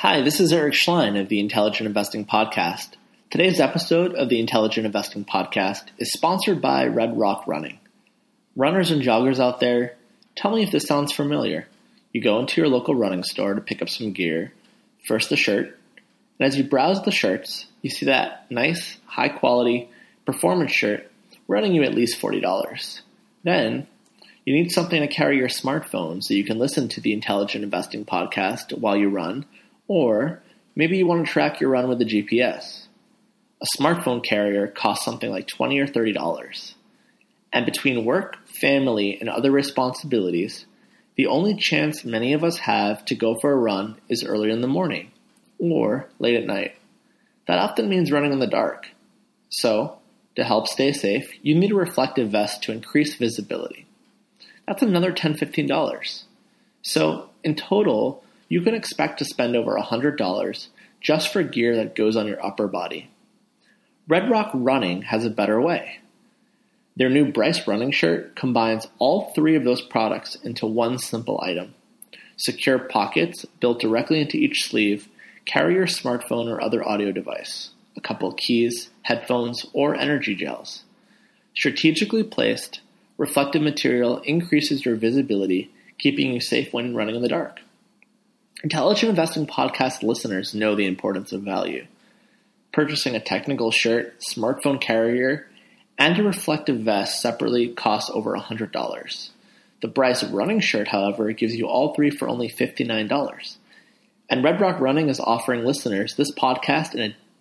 Hi, this is Eric Schlein of the Intelligent Investing Podcast. Today's episode of the Intelligent Investing Podcast is sponsored by Red Rock Running. Runners and joggers out there, tell me if this sounds familiar. You go into your local running store to pick up some gear, first the shirt, and as you browse the shirts, you see that nice, high-quality performance shirt running you at least $40. Then, you need something to carry your smartphone so you can listen to the Intelligent Investing Podcast while you run, or maybe you want to track your run with a GPS. A smartphone carrier costs something like $20 or $30. And between work, family, and other responsibilities, the only chance many of us have to go for a run is early in the morning or late at night. That often means running in the dark. So, to help stay safe, you need a reflective vest to increase visibility. That's another $10, $15. So, in total, you can expect to spend over $100 just for gear that goes on your upper body. Red Rock Running has a better way. Their new Bryce running shirt combines all three of those products into one simple item. Secure pockets built directly into each sleeve carry your smartphone or other audio device, a couple of keys, headphones, or energy gels. Strategically placed, reflective material increases your visibility, keeping you safe when running in the dark. Intelligent Investing Podcast listeners know the importance of value. Purchasing a technical shirt, smartphone carrier, and a reflective vest separately costs over $100. The Bryce running shirt, however, gives you all three for only $59. And Red Rock Running is offering listeners this podcast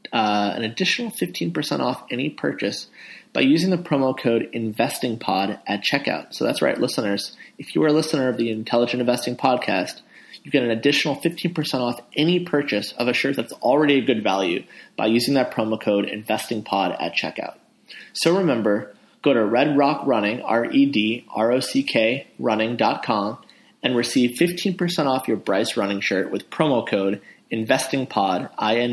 an additional 15% off any purchase by using the promo code INVESTINGPOD at checkout. So that's right, listeners. If you are a listener of the Intelligent Investing Podcast, you get an additional 15% off any purchase of a shirt that's already a good value by using that promo code INVESTINGPOD at checkout. So remember, go to Red Rock Running, REDROCK running.com, and receive 15% off your Bryce running shirt with promo code INVESTINGPOD,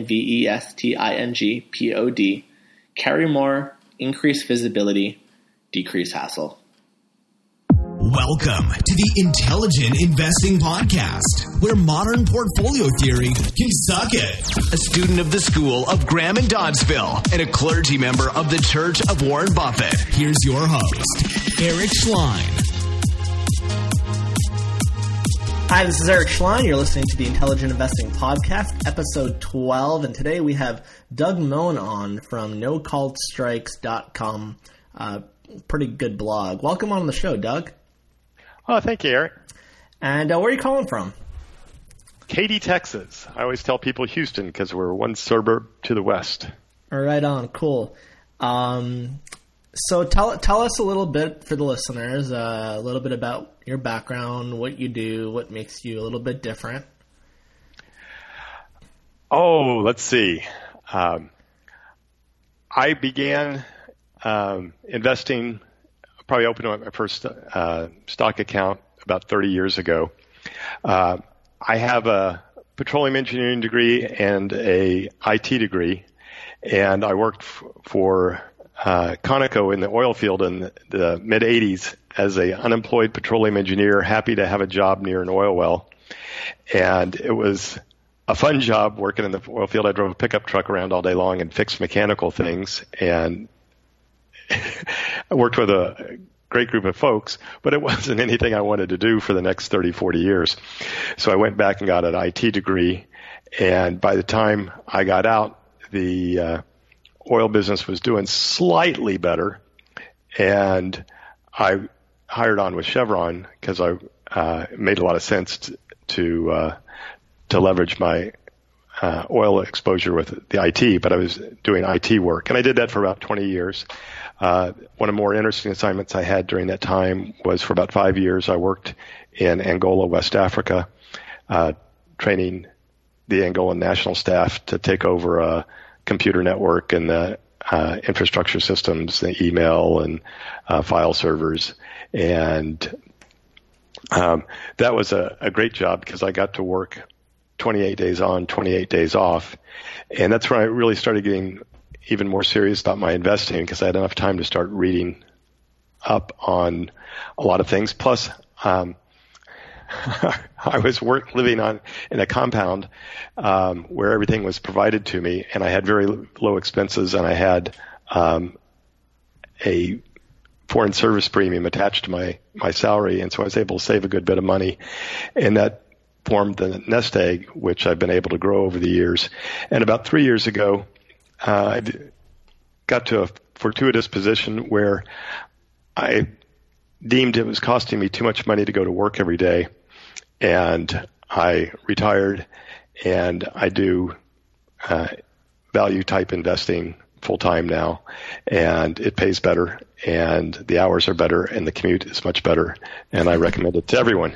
INVESTINGPOD. Carry more, increase visibility, decrease hassle. Welcome to the Intelligent Investing Podcast, where modern portfolio theory can suck it. A student of the School of Graham and Doddsville and a clergy member of the Church of Warren Buffett. Here's your host, Eric Schlein. Hi, this is Eric Schlein. You're listening to the Intelligent Investing Podcast, episode 12, and today we have Doug Mohn on from NoCalledStrikes.com. Pretty good blog. Welcome on the show, Doug. Oh, thank you, Eric. And where are you calling from? Katy, Texas. I always tell people Houston because we're one suburb to the west. Right on. Cool. So tell us a little bit for the listeners, a little bit about your background, what you do, what makes you a little bit different. Oh, let's see. I began investing. Probably opened my first stock account about 30 years ago. I have a petroleum engineering degree and a IT degree, and I worked for Conoco in the oil field in the mid-'80s as an unemployed petroleum engineer, happy to have a job near an oil well. And it was a fun job working in the oil field. I drove a pickup truck around all day long and fixed mechanical things, and I worked with a great group of folks, but it wasn't anything I wanted to do for the next 30, 40 years. So I went back and got an IT degree, and by the time I got out, the oil business was doing slightly better, and I hired on with Chevron because it made a lot of sense to leverage my oil exposure with the IT, but I was doing IT work, and I did that for about 20 years. One of the more interesting assignments I had during that time was for about 5 years. I worked in Angola, West Africa, training the Angolan national staff to take over a computer network and the infrastructure systems, the email and file servers. And that was a great job because I got to work 28 days on, 28 days off. And that's when I really started getting even more serious about my investing because I had enough time to start reading up on a lot of things. Plus, I was living in a compound where everything was provided to me, and I had very low expenses, and I had a foreign service premium attached to my salary, and so I was able to save a good bit of money, and that formed the nest egg, which I've been able to grow over the years. And about 3 years ago, I got to a fortuitous position where I deemed it was costing me too much money to go to work every day, and I retired, and I do value type investing full time now, and it pays better, and the hours are better, and the commute is much better, and I recommend it to everyone.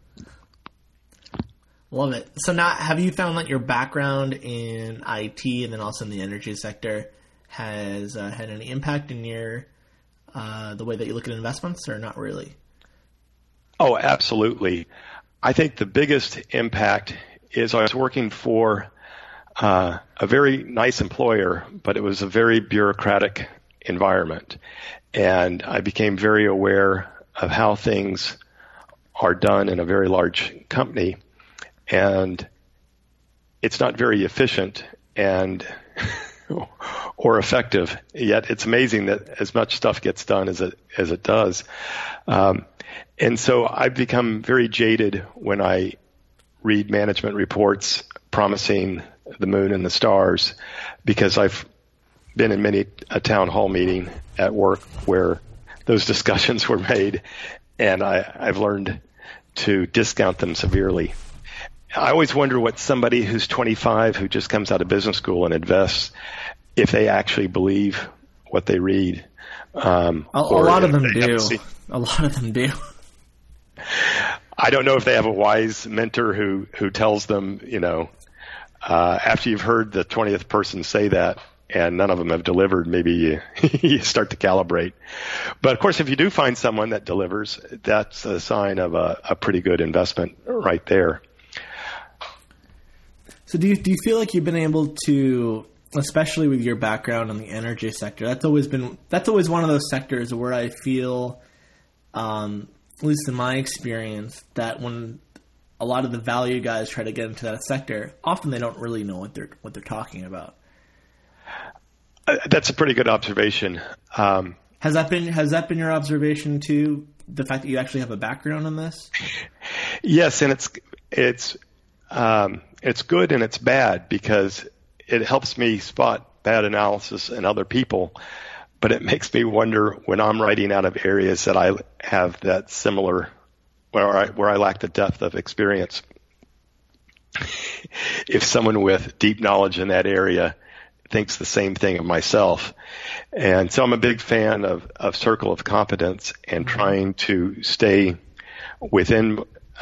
Love it. So now, have you found that your background in IT and then also in the energy sector has had any impact in your the way that you look at investments, or not really? Oh, absolutely. I think the biggest impact is I was working for a very nice employer, but it was a very bureaucratic environment. And I became very aware of how things are done in a very large company. And it's not very efficient and or effective. Yet it's amazing that as much stuff gets done as it does. And so I've become very jaded when I read management reports promising the moon and the stars, because I've been in many a town hall meeting at work where those discussions were made, and I've learned to discount them severely. I always wonder what somebody who's 25 who just comes out of business school and invests, if they actually believe what they read. A lot of them do. A lot of them do. I don't know if they have a wise mentor who tells them, after you've heard the 20th person say that and none of them have delivered, maybe you start to calibrate. But of course, if you do find someone that delivers, that's a sign of a pretty good investment right there. So do you feel like you've been able to, especially with your background in the energy sector, that's always one of those sectors where I feel, at least in my experience, that when a lot of the value guys try to get into that sector, often they don't really know what they're talking about. That's a pretty good observation. Has that been your observation too? The fact that you actually have a background in this? Yes, and it's good and it's bad, because it helps me spot bad analysis in other people, but it makes me wonder when I'm writing out of areas that I have that similar, where I lack the depth of experience. If someone with deep knowledge in that area thinks the same thing of myself. And so I'm a big fan of circle of competence and trying to stay within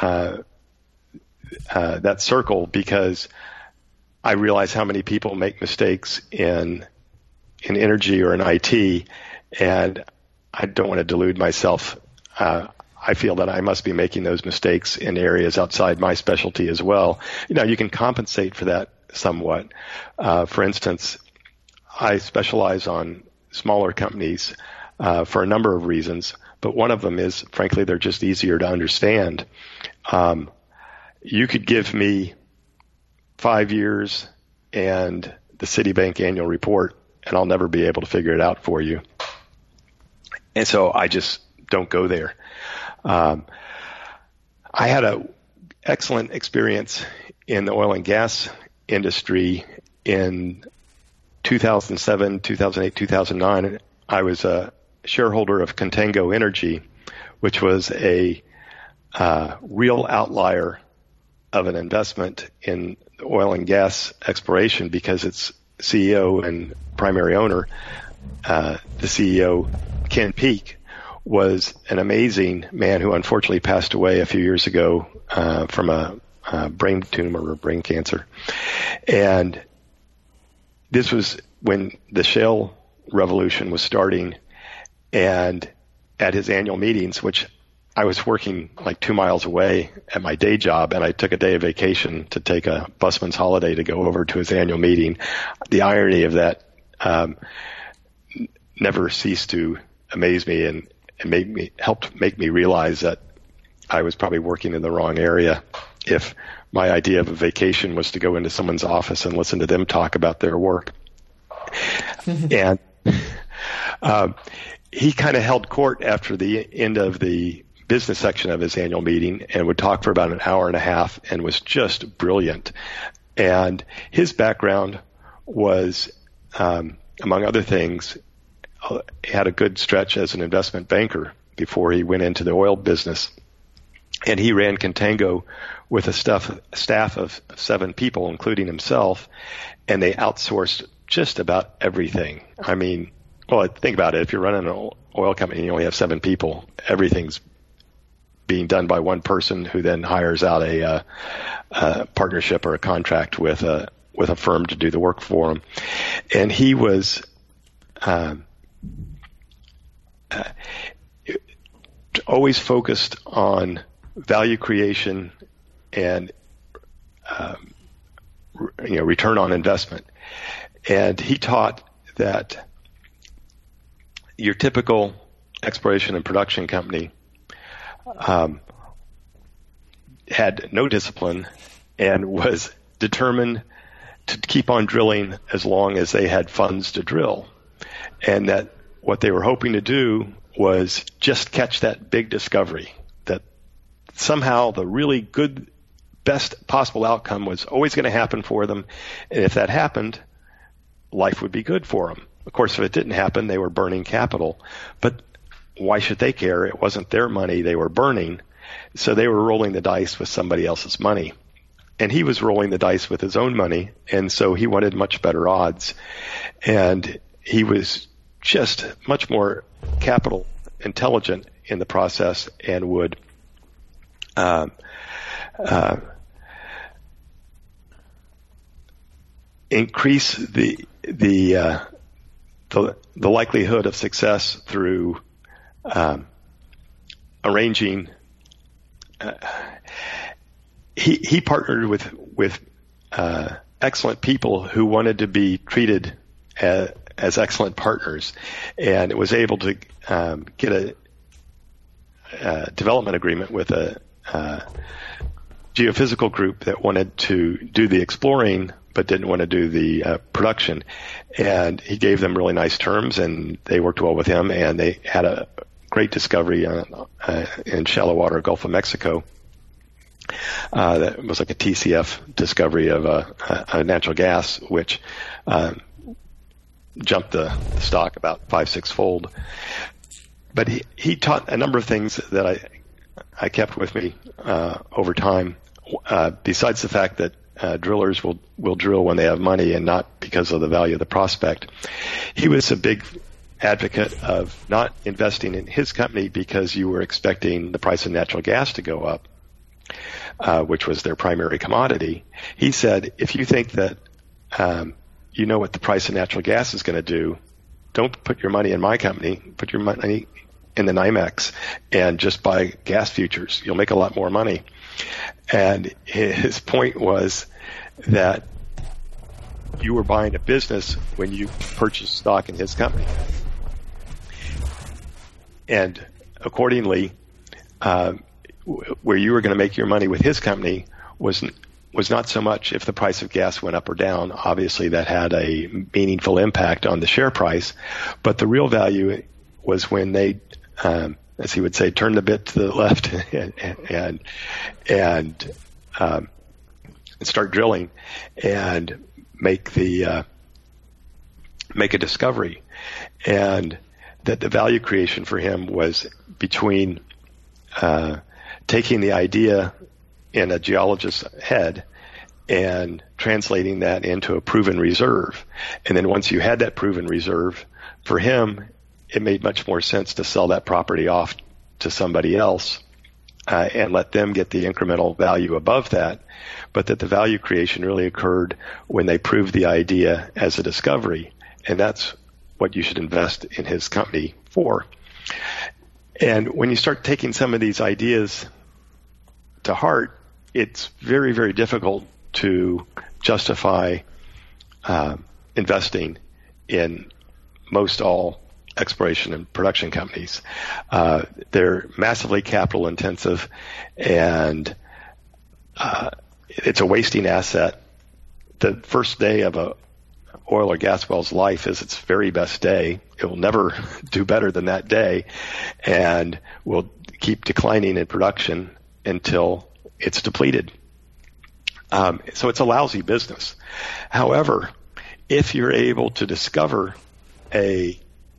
that circle, because I realize how many people make mistakes in energy or in IT, and I don't want to delude myself. I feel that I must be making those mistakes in areas outside my specialty as well. You can compensate for that somewhat. For instance, I specialize on smaller companies for a number of reasons, but one of them is, frankly, they're just easier to understand. You could give me 5 years and the Citibank annual report, and I'll never be able to figure it out for you. And so I just don't go there. I had an excellent experience in the oil and gas industry in 2007, 2008, 2009. I was a shareholder of Contango Energy, which was a real outlier of an investment in oil and gas exploration, because its CEO and primary owner, the CEO, Ken Peake, was an amazing man who unfortunately passed away a few years ago from a brain tumor or brain cancer. And this was when the shale revolution was starting, and at his annual meetings, which I was working like 2 miles away at my day job, and I took a day of vacation to take a busman's holiday to go over to his annual meeting. The irony of that never ceased to amaze me and helped make me realize that I was probably working in the wrong area if my idea of a vacation was to go into someone's office and listen to them talk about their work. And he kind of held court after the end of the business section of his annual meeting and would talk for about an hour and a half and was just brilliant. And his background was, among other things, had a good stretch as an investment banker before he went into the oil business. And he ran Contango with a staff of 7 people, including himself, and they outsourced just about everything. I mean, well, think about it. If you're running an oil company and you only have 7 people, everything's being done by one person who then hires out a partnership or a contract with a firm to do the work for him. And he was always focused on value creation and return on investment. And he taught that your typical exploration and production company had no discipline and was determined to keep on drilling as long as they had funds to drill, and that what they were hoping to do was just catch that big discovery, that somehow the really good, best possible outcome was always going to happen for them. And if that happened, life would be good for them. Of course, if it didn't happen, they were burning capital. But why should they care? It wasn't their money they were burning. So they were rolling the dice with somebody else's money. And he was rolling the dice with his own money. And so he wanted much better odds. And he was just much more capital intelligent in the process and would increase the likelihood of success through arranging. He partnered with excellent people who wanted to be treated as excellent partners, and it was able to get a development agreement with a geophysical group that wanted to do the exploring but didn't want to do the production. And he gave them really nice terms, and they worked well with him, and they had a great discovery in shallow water Gulf of Mexico. That was like a TCF discovery of a natural gas, which jumped the stock about 5-6 fold. But he taught a number of things that I kept with me over time. Besides the fact that drillers will drill when they have money and not because of the value of the prospect, he was a big advocate of not investing in his company because you were expecting the price of natural gas to go up, which was their primary commodity. He said, if you think that you know what the price of natural gas is going to do, don't put your money in my company, put your money in the NYMEX and just buy gas futures. You'll make a lot more money. And his point was that you were buying a business when you purchased stock in his company. And accordingly, where you were going to make your money with his company was not so much if the price of gas went up or down. Obviously, that had a meaningful impact on the share price. But the real value was when they, as he would say, turn the bit to the left and start drilling and make a discovery. And that the value creation for him was between taking the idea in a geologist's head and translating that into a proven reserve. And then once you had that proven reserve, for him, it made much more sense to sell that property off to somebody else and let them get the incremental value above that, but that the value creation really occurred when they proved the idea as a discovery. And that's what you should invest in his company for. And when you start taking some of these ideas to heart, it's very, very difficult to justify investing in most all exploration and production companies. They're massively capital intensive, and it's a wasting asset. The first day of a oil or gas well's life is its very best day. It will never do better than that day, and will keep declining in production until it's depleted. So it's a lousy business. However, if you're able to discover a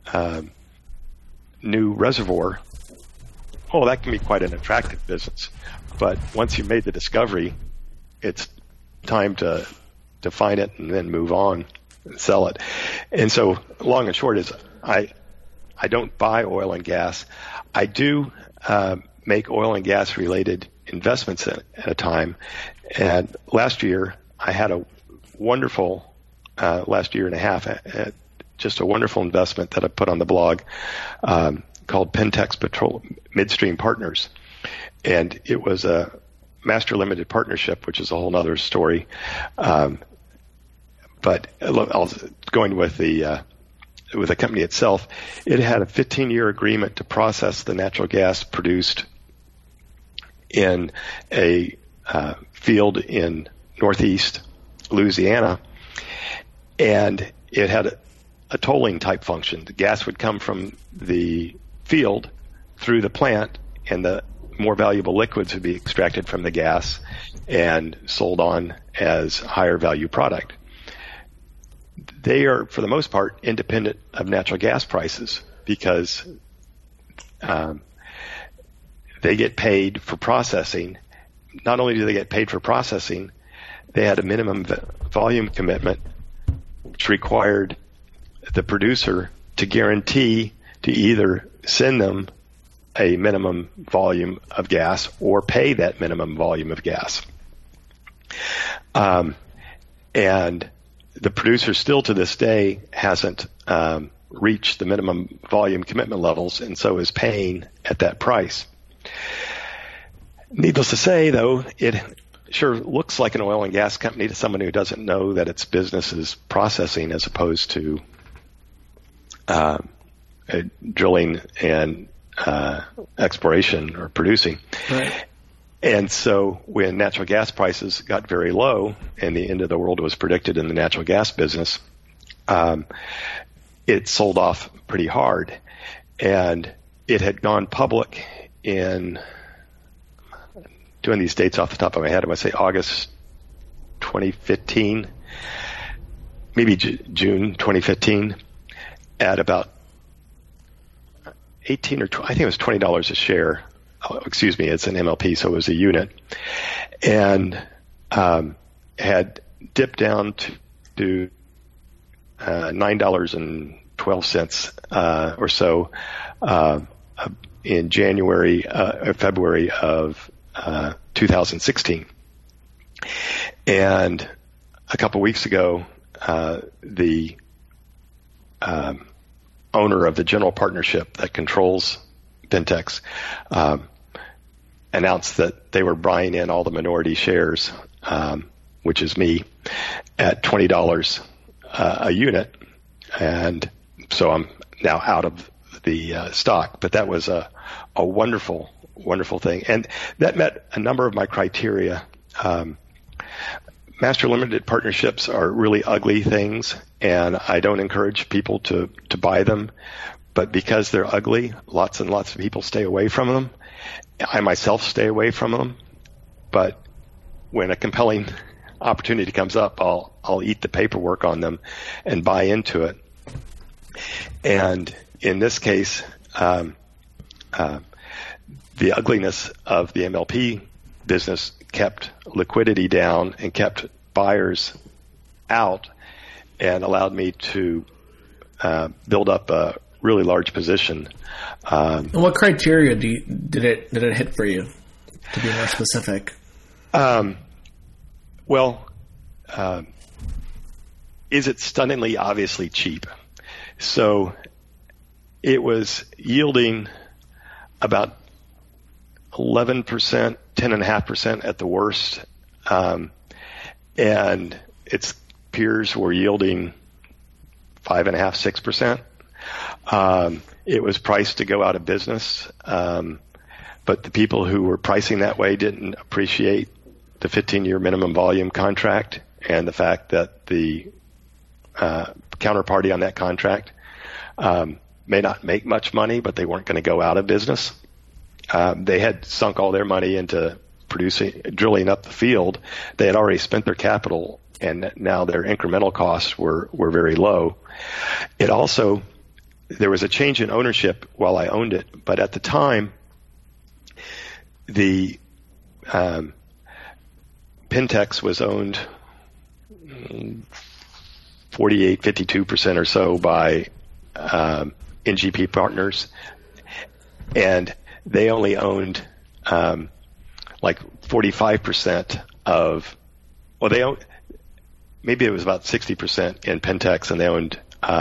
new reservoir, that can be quite an attractive business. But once you've made the discovery, it's time to find it and then move on and sell it. And so long and short is I don't buy oil and gas. I do make oil and gas related investments at a time. And last year I had a wonderful, last year and a half, just a wonderful investment that I put on the blog called Pentex Petroleum Midstream Partners. And it was a master limited partnership, which is a whole other story. But going with the company itself, it had a 15-year agreement to process the natural gas produced in a field in northeast Louisiana, and it had a tolling type function. The gas would come from the field through the plant, and the more valuable liquids would be extracted from the gas and sold on as higher value product. They are, for the most part, independent of natural gas prices because they get paid for processing. Not only do they get paid for processing, they had a minimum volume commitment which required the producer to guarantee to either send them a minimum volume of gas or pay that minimum volume of gas. And the producer still to this day hasn't reached the minimum volume commitment levels, and so is paying at that price. Needless to say, though, it sure looks like an oil and gas company to someone who doesn't know that its business is processing as opposed to drilling and exploration or producing. Right. And so when natural gas prices got very low and the end of the world was predicted in the natural gas business, it sold off pretty hard. And it had gone public in, doing these dates off the top of my head, I want to say August 2015, maybe June 2015, at about 18 or 20, I think it was $20 a share. Oh, excuse me, it's an MLP, so it was a unit, and had dipped down to $9.12 or so in January or February of 2016. And a couple weeks ago, the owner of the general partnership that controls Pentex announced that they were buying in all the minority shares, which is me, at $20 a unit. And so I'm now out of the stock. But that was a wonderful, wonderful thing. And that met a number of my criteria. Master limited partnerships are really ugly things, and I don't encourage people to buy them. But because they're ugly, lots and lots of people stay away from them. I myself stay away from them. But when a compelling opportunity comes up, I'll eat the paperwork on them and buy into it. And in this case, the ugliness of the MLP business kept liquidity down and kept buyers out and allowed me to build up a really large position. And what criteria did it hit for you, to be more specific? Is it stunningly obviously cheap? So it was yielding about 11%, 10.5% at the worst. And its peers were yielding 5.5%, 6%. It was priced to go out of business, but the people who were pricing that way didn't appreciate the 15-year minimum volume contract and the fact that the counterparty on that contract may not make much money, but they weren't going to go out of business. They had sunk all their money into drilling up the field. They had already spent their capital, and now their incremental costs were very low. There was a change in ownership while I owned it, but at the time, the Pentex was owned 52% or so by NGP Partners, and they only owned like 45% of, well, they owned, maybe it was about 60% in Pentex, and they owned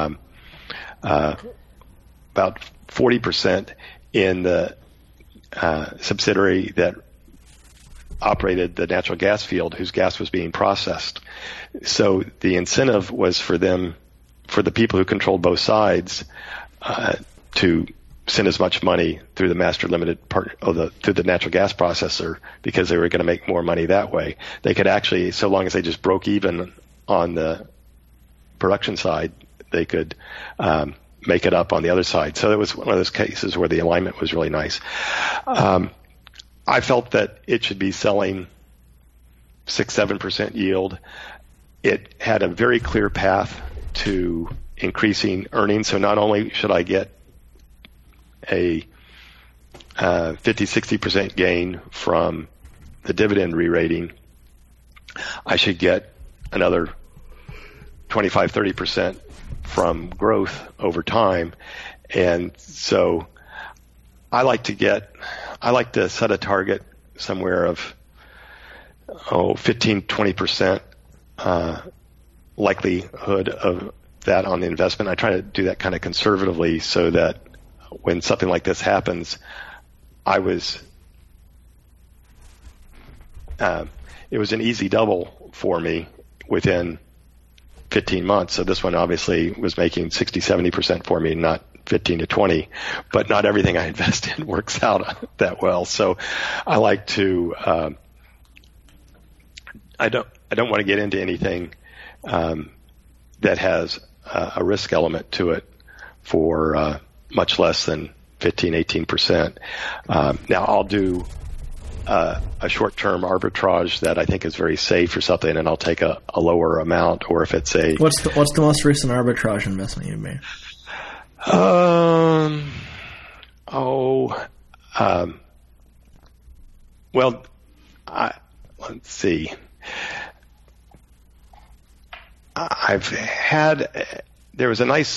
about 40% in the subsidiary that operated the natural gas field whose gas was being processed. So the incentive was for the people who controlled both sides to send as much money through the master limited part through the natural gas processor, because they were going to make more money that way. They could actually, so long as they just broke even on the production side, they could make it up on the other side. So it was one of those cases where the alignment was really nice. I felt that it should be selling 6-7% yield. It had a very clear path to increasing earnings. So not only should I get a 50-60% gain from the dividend re-rating, I should get another 25-30% from growth over time. And so I like to set a target somewhere of 15-20% likelihood of that on the investment. I try to do that kind of conservatively so that when something like this happens, it was an easy double for me within 15 months. So this one obviously was making 60-70% for me, not 15 to 20, but not everything I invest in works out that well. So I like to, I don't want to get into anything that has a risk element to it for much less than 15-18%. Now I'll do a short-term arbitrage that I think is very safe or something, and I'll take a lower amount. Or if it's a what's the most recent arbitrage investment you've made? Let's see. There was a nice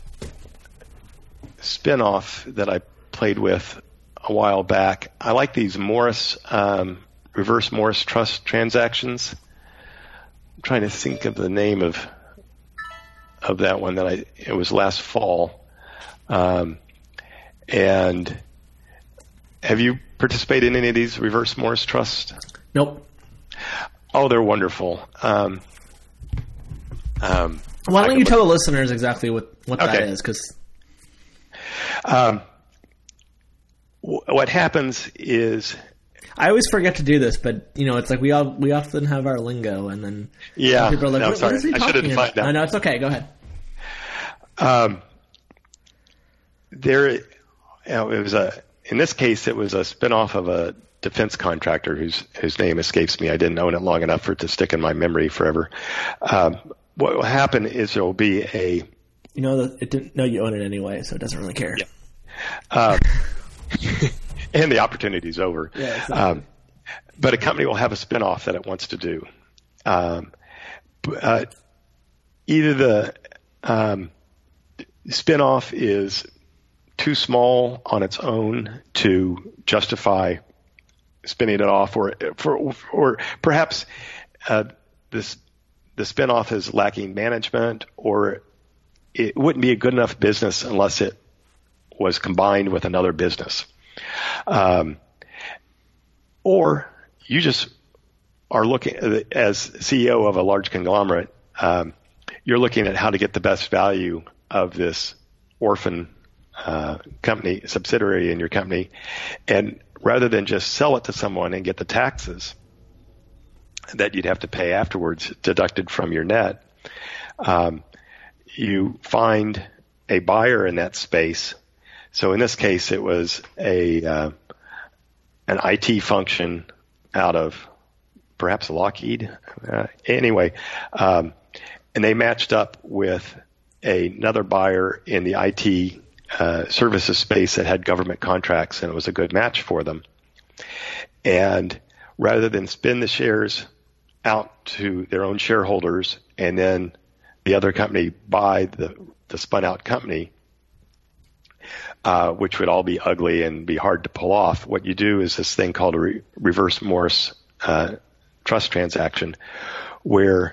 spin-off that I played with a while back. I like these reverse Morris Trust transactions. I'm trying to think of the name of that one it was last fall. And have you participated in any of these reverse Morris Trust? Nope. Oh, they're wonderful. Why don't you tell the listeners exactly what that is? Because what happens is, I always forget to do this, but it's like we often have our lingo, and then people are like, what is he talking about? I know, it's okay. Go ahead. In this case, it was a spinoff of a defense contractor whose name escapes me. I didn't own it long enough for it to stick in my memory forever. What will happen is there will be a... you own it anyway, so it doesn't really care. Yeah. And the opportunity's over. Yeah, exactly. But a company will have a spinoff that it wants to do. Either the spinoff is too small on its own to justify spinning it off, or perhaps the spinoff is lacking management, or it wouldn't be a good enough business unless it was combined with another business. Or you just are looking, as CEO of a large conglomerate, you're looking at how to get the best value of this orphan company, subsidiary in your company, and rather than just sell it to someone and get the taxes that you'd have to pay afterwards deducted from your net, you find a buyer in that space. So in this case, it was an IT function out of perhaps Lockheed. Anyway, and they matched up with another buyer in the IT services space that had government contracts, and it was a good match for them. And rather than spin the shares out to their own shareholders and then the other company buy the spun out company, which would all be ugly and be hard to pull off, what you do is this thing called a reverse Morris trust transaction, where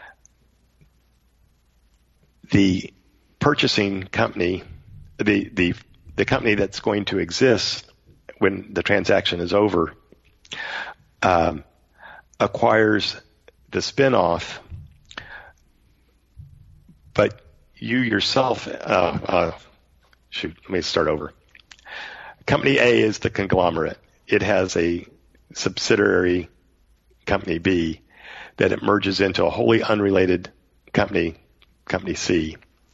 the purchasing company, the company that's going to exist when the transaction is over, acquires the spin-off, but you yourself, let me start over. Company A is the conglomerate. It has a subsidiary, Company B, that it merges into a wholly unrelated company, Company C.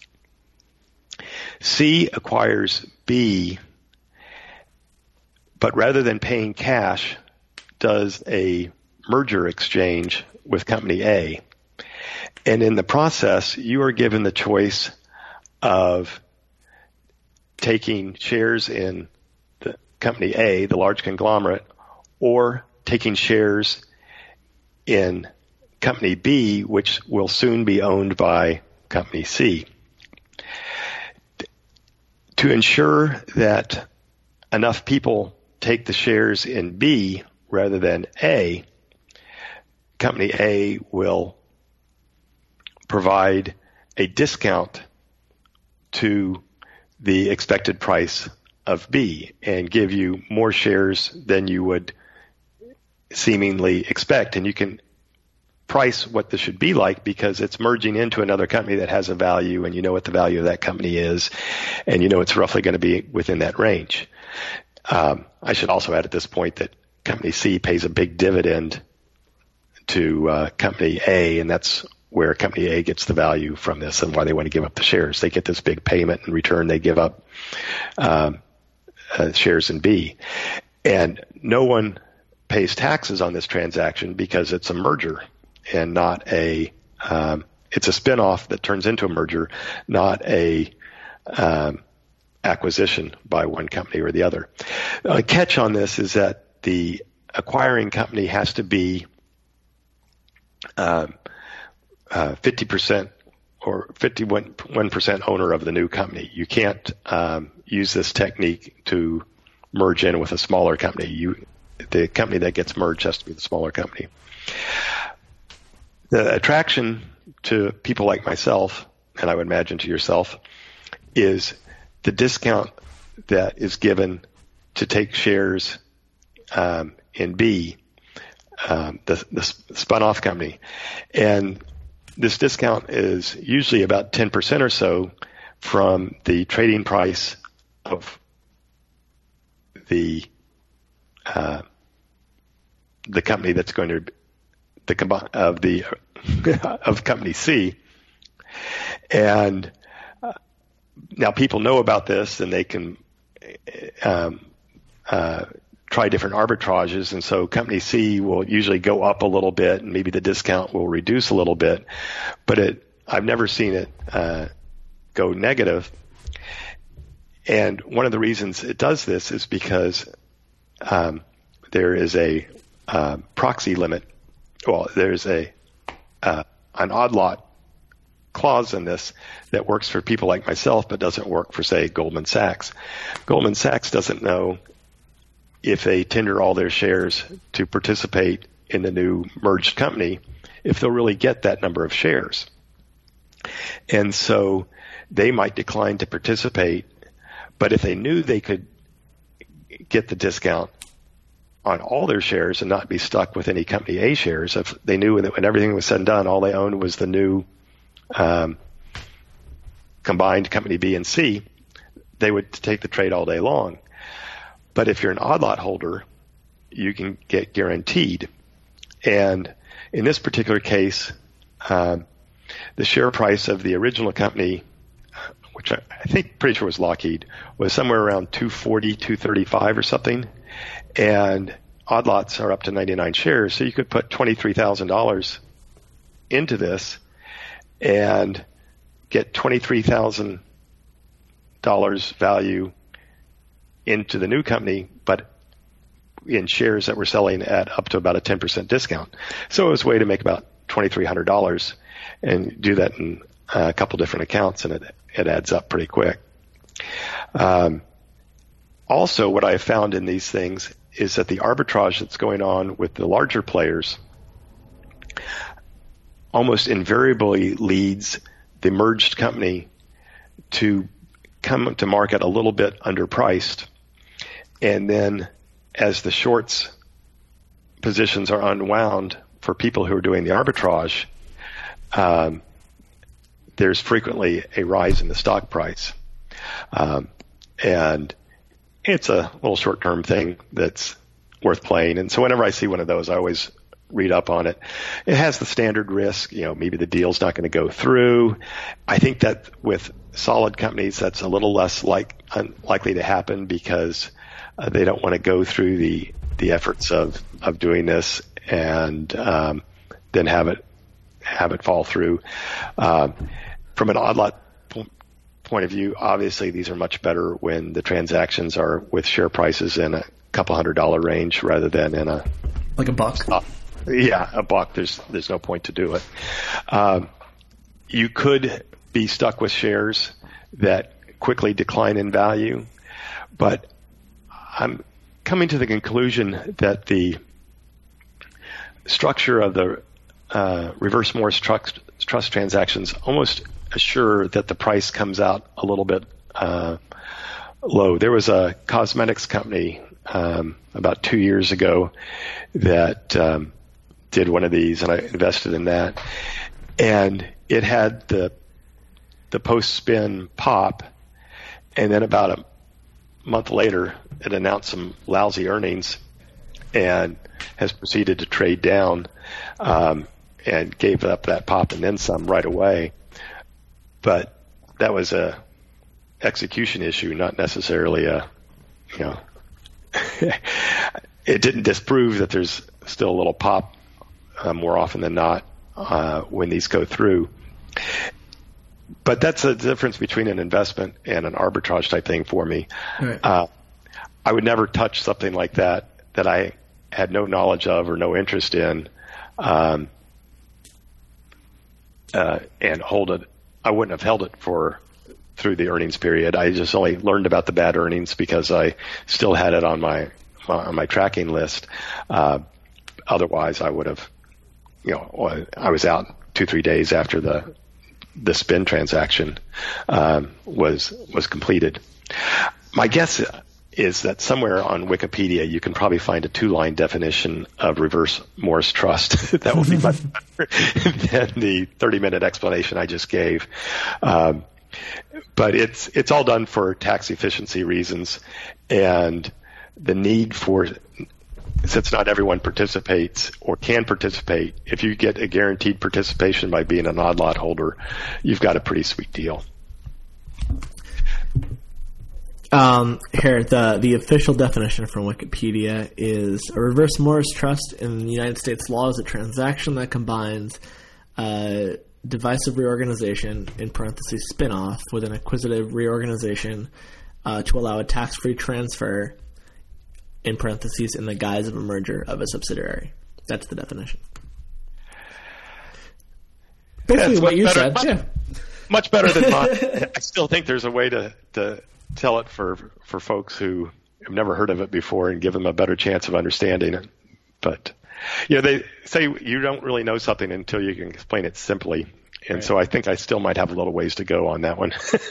C acquires B, but rather than paying cash, does a merger exchange with Company A. And in the process, you are given the choice of taking shares in the Company A, the large conglomerate, or taking shares in Company B, which will soon be owned by Company C. To ensure that enough people take the shares in B rather than A, Company A will provide a discount to the expected price of B and give you more shares than you would seemingly expect. And you can price what this should be like because it's merging into another company that has a value, and you know what the value of that company is, and you know it's roughly going to be within that range. I should also add at this point that Company C pays a big dividend to Company A, and that's where Company A gets the value from this and why they want to give up the shares. They get this big payment in return. They give up shares in B. And no one pays taxes on this transaction because it's a merger and not it's a spinoff that turns into a merger, not a acquisition by one company or the other. A catch on this is that the acquiring company has to be 50% or 51% owner of the new company. You can't use this technique to merge in with a smaller company. The company that gets merged has to be the smaller company. The attraction to people like myself, and I would imagine to yourself, is the discount that is given to take shares in B, the spun-off company. And this discount is usually about 10% or so from the trading price of the company that's going to of Company C. And now people know about this, and they can try different arbitrages, and so Company C will usually go up a little bit, and maybe the discount will reduce a little bit, but I've never seen it go negative. And one of the reasons it does this is because there is a proxy limit. Well, there's an odd lot clause in this that works for people like myself, but doesn't work for, say, Goldman Sachs. Goldman Sachs doesn't know if they tender all their shares to participate in the new merged company, if they'll really get that number of shares. And so they might decline to participate, but if they knew they could get the discount on all their shares and not be stuck with any Company A shares, if they knew that when everything was said and done, all they owned was the new combined Company B and C, they would take the trade all day long. But if you're an odd lot holder, you can get guaranteed. And in this particular case, the share price of the original company, which I think pretty sure was Lockheed, was somewhere around 240, 235 or something. And odd lots are up to 99 shares. So you could put $23,000 into this and get $23,000 value into the new company, but in shares that were selling at up to about a 10% discount. So it was a way to make about $2,300 and do that in a couple different accounts, and it adds up pretty quick. Also, what I found in these things is that the arbitrage that's going on with the larger players almost invariably leads the merged company to come to market a little bit underpriced. And then as the shorts positions are unwound for people who are doing the arbitrage, there's frequently a rise in the stock price. And it's a little short-term thing that's worth playing. And so whenever I see one of those, I always read up on it. It has the standard risk, maybe the deal's not going to go through. I think that with solid companies, that's a little less unlikely to happen because they don't want to go through the efforts of doing this and then have it fall through. From an odd lot point of view, obviously these are much better when the transactions are with share prices in a couple $100 range rather than in a $1. Yeah, a buck. There's no point to do it. You could be stuck with shares that quickly decline in value, but I'm coming to the conclusion that the structure of the reverse Morris trust transactions almost assure that the price comes out a little bit low. There was a cosmetics company about 2 years ago that did one of these, and I invested in that. And it had the post-spin pop, and then about a month later, it announced some lousy earnings and has proceeded to trade down and gave up that pop and then some right away. But that was a execution issue, not necessarily it didn't disprove that there's still a little pop more often than not when these go through. But that's the difference between an investment and an arbitrage type thing for me. Right. I would never touch something like that I had no knowledge of or no interest in and hold it. I wouldn't have held it through the earnings period. I just only learned about the bad earnings because I still had it on my tracking list. Otherwise, I would have, I was out 2-3 days after the spin transaction was completed. My guess is that somewhere on Wikipedia you can probably find a 2-line definition of reverse Morris trust that will be much better than the 30-minute explanation I just gave. But it's all done for tax efficiency reasons, and the need for, since not everyone participates or can participate, if you get a guaranteed participation by being an odd lot holder, you've got a pretty sweet deal. Here, the official definition from Wikipedia is a reverse Morris trust in the United States law is a transaction that combines divisive reorganization, in parentheses spin-off, with an acquisitive reorganization to allow a tax-free transfer, in parentheses, in the guise of a merger of a subsidiary. That's the definition. Basically what you said. Much better than mine. I still think there's a way to tell it for folks who have never heard of it before and give them a better chance of understanding it. But they say you don't really know something until you can explain it simply. And so I think I still might have a little ways to go on that one.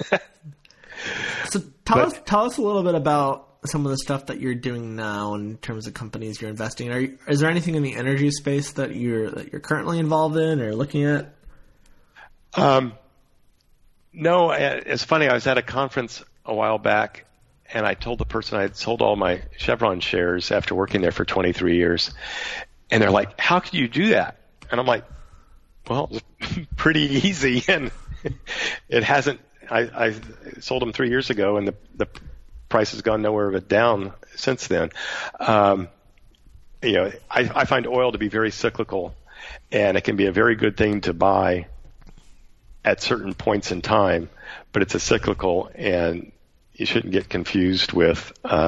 So tell us a little bit about some of the stuff that you're doing now in terms of companies you're investing in. Is there anything in the energy space that you're currently involved in or looking at? No, it's funny. I was at a conference a while back, and I told the person I had sold all my Chevron shares after working there for 23 years. And they're like, how could you do that? And I'm like, well, it's pretty easy. And it hasn't, I sold them 3 years ago, and the price has gone nowhere but down since then. I find oil to be very cyclical, and it can be a very good thing to buy at certain points in time, but it's a cyclical, and you shouldn't get confused with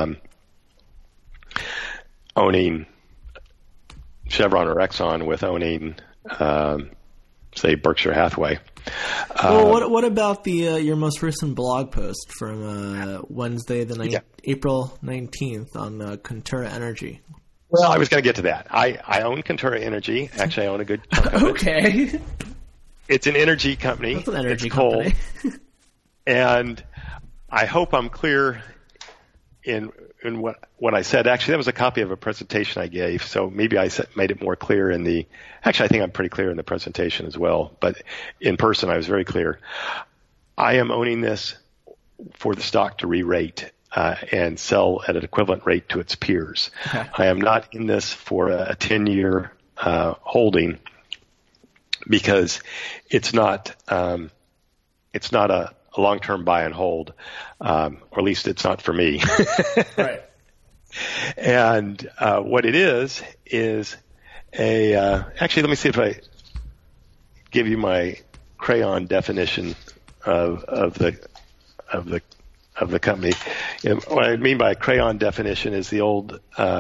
owning Chevron or Exxon with owning, say, Berkshire Hathaway. Well, what about the your most recent blog post from Wednesday, April 19th on Contura Energy? Well, I was going to get to that. I own Contura Energy. Actually, I own a good chunk of it. Okay. It's an energy company. That's an energy company. company. And I hope I'm clear in what I said. Actually, that was a copy of a presentation I gave, so maybe I made it more clear in the – actually, I think I'm pretty clear in the presentation as well, but in person I was very clear. I am owning this for the stock to re-rate and sell at an equivalent rate to its peers. Okay. I am not in this for a 10-year holding, because it's not a long-term buy and hold, or at least it's not for me. Right. And what it is actually, let me see if I give you my crayon definition of the company. What I mean by crayon definition is the old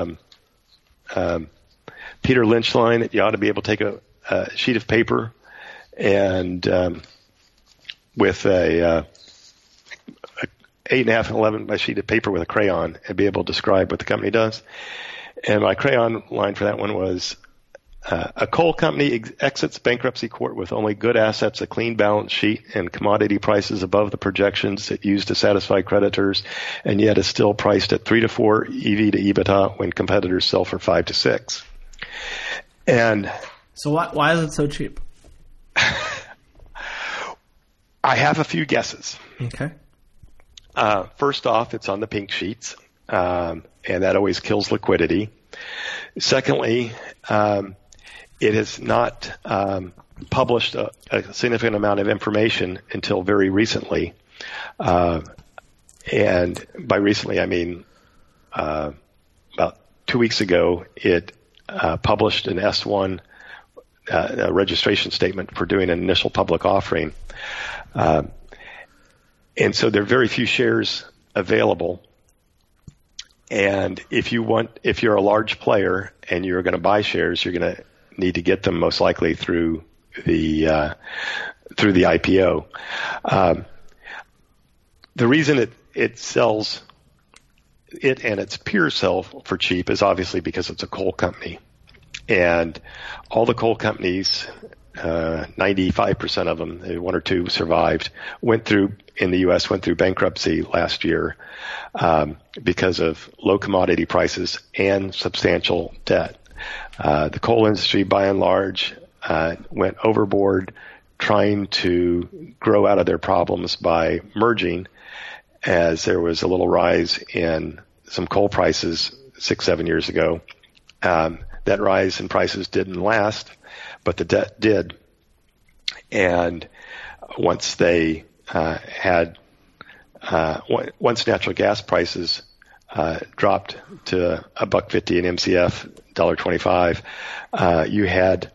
Peter Lynch line that you ought to be able to take a sheet of paper and with a 8.5 and 11 by sheet of paper with a crayon and be able to describe what the company does. And my crayon line for that one was a coal company exits bankruptcy court with only good assets, a clean balance sheet, and commodity prices above the projections it used to satisfy creditors, and yet is still priced at 3 to 4 EV to EBITDA when competitors sell for 5 to 6. And so why is it so cheap? I have a few guesses. Okay. First off, it's on the pink sheets, and that always kills liquidity. Secondly, it has not published a significant amount of information until very recently. And by recently, I mean about 2 weeks ago, it published an S-1 a registration statement for doing an initial public offering. And so there are very few shares available. And if you're a large player and you're going to buy shares, you're going to need to get them most likely through the IPO. The reason it sells, it and its peers sell for cheap is obviously because it's a coal company. And all the coal companies, 95% of them, one or two survived, in the U.S. went through bankruptcy last year because of low commodity prices and substantial debt. The coal industry, by and large, went overboard trying to grow out of their problems by merging, as there was a little rise in some coal prices 6-7 years ago. That rise in prices didn't last, but the debt did. And once they once natural gas prices dropped to $1.50 an MCF, $1.25, you had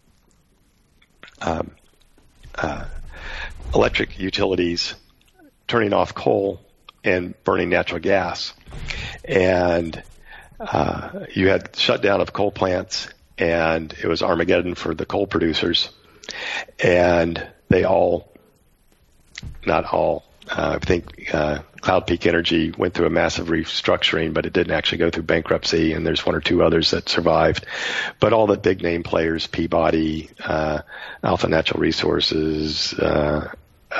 electric utilities turning off coal and burning natural gas. And you had shutdown of coal plants, and it was Armageddon for the coal producers. And they not all, I think Cloud Peak Energy went through a massive restructuring, but it didn't actually go through bankruptcy, and there's one or two others that survived. But all the big name players, Peabody, Alpha Natural Resources, all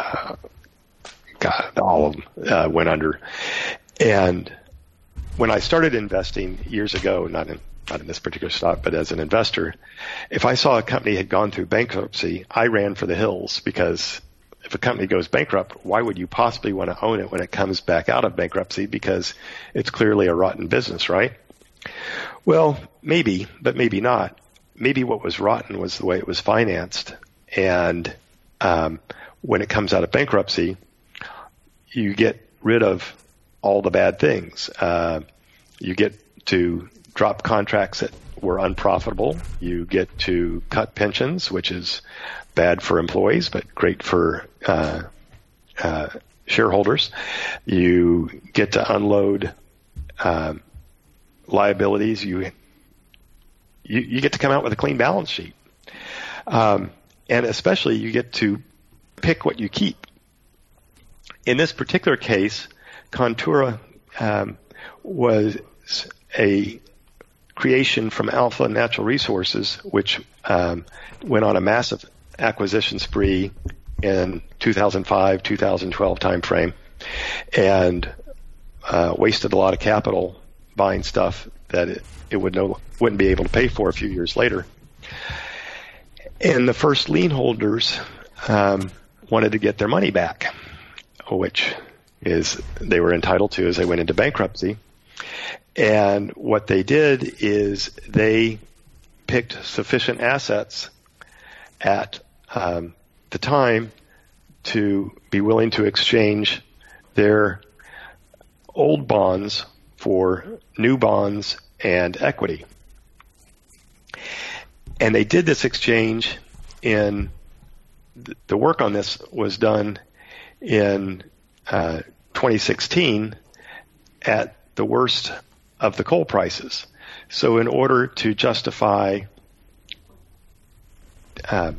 of them went under. And when I started investing years ago, not in this particular stock, but as an investor, if I saw a company had gone through bankruptcy, I ran for the hills because if a company goes bankrupt, why would you possibly want to own it when it comes back out of bankruptcy? Because it's clearly a rotten business, right? Well, maybe, but maybe not. Maybe what was rotten was the way it was financed. And when it comes out of bankruptcy, you get rid of all the bad things. You get to drop contracts that were unprofitable. You get to cut pensions, which is bad for employees, but great for shareholders. You get to unload liabilities. You get to come out with a clean balance sheet. And especially you get to pick what you keep. In this particular case, Contura was a creation from Alpha Natural Resources, which went on a massive acquisition spree in 2005, 2012 timeframe, and wasted a lot of capital buying stuff that it wouldn't be able to pay for a few years later. And the first lien holders wanted to get their money back, which is they were entitled to as they went into bankruptcy. And what they did is they picked sufficient assets at the time to be willing to exchange their old bonds for new bonds and equity. And they did this exchange the work on this was done in 2016 at the worst of the coal prices. So in order to justify how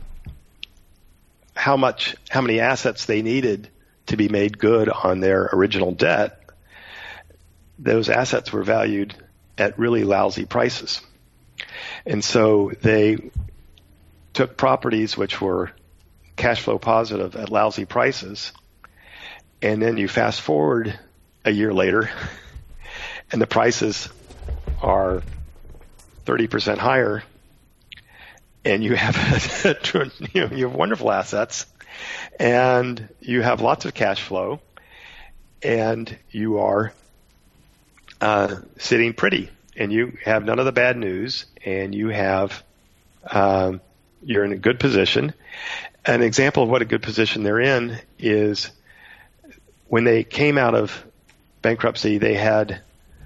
many assets they needed to be made good on their original debt, those assets were valued at really lousy prices. And so they took properties which were cash flow positive at lousy prices, and then you fast forward a year later, and the prices are 30% higher, and you have you have wonderful assets, and you have lots of cash flow, and you are sitting pretty, and you have none of the bad news, and you have you're in a good position. An example of what a good position they're in is when they came out of bankruptcy, they had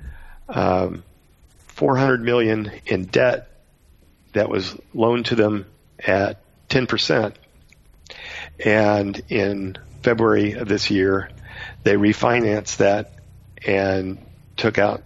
$400 million in debt that was loaned to them at 10%. And in February of this year, they refinanced that and took out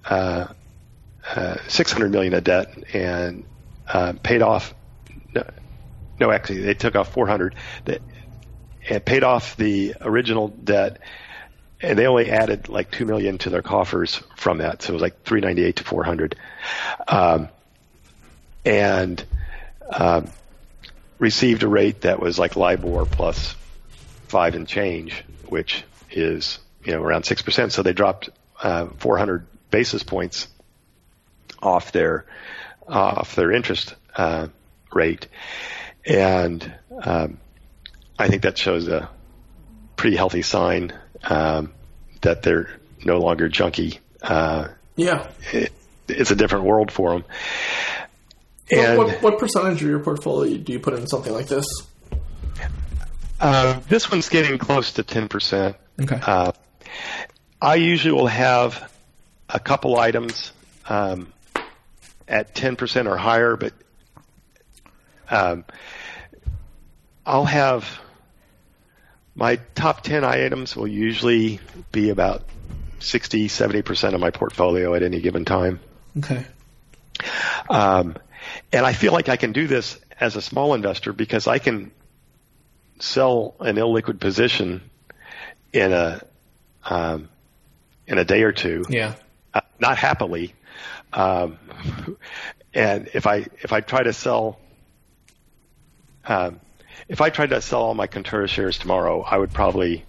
$600 million of debt and paid off. No, actually, they took off $400 and paid off the original debt, and they only added like $2 million to their coffers from that. So it was like $398 to $400, and received a rate that was like LIBOR plus 5 and change, which is around 6%. So they dropped 400 basis points off their interest rate, and I think that shows a pretty healthy sign that they're no longer junky. It's a different world for them. And what percentage of your portfolio do you put in something like this? This one's getting close to 10%. Okay. I usually will have a couple items at 10% or higher, but I'll have my top 10 items will usually be about 60, 70% of my portfolio at any given time. Okay. And I feel like I can do this as a small investor because I can sell an illiquid position in a day or two. Yeah. Not happily. And if I try to sell, if I tried to sell all my Contura shares tomorrow, I would probably,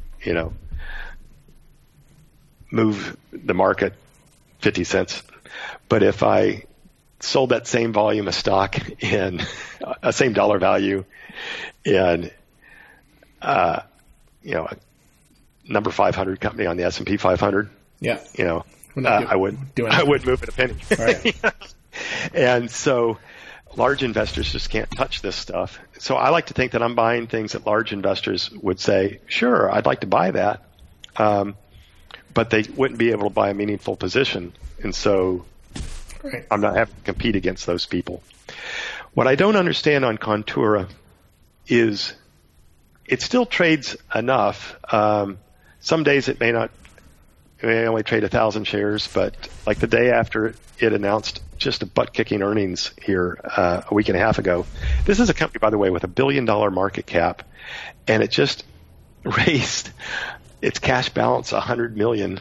move the market 50 cents. But if I sold that same volume of stock in a same dollar value in a number 500 company on the S&P 500, I wouldn't move it a penny. Right. And so large investors just can't touch this stuff. So I like to think that I'm buying things that large investors would say, sure, I'd like to buy that. But they wouldn't be able to buy a meaningful position. And so I'm not having to compete against those people. What I don't understand on Contura is it still trades enough. Some days it may only trade 1,000 shares, but like the day after it announced just a butt-kicking earnings here a week and a half ago. This is a company, by the way, with $1 billion market cap, and it just raised its cash balance $110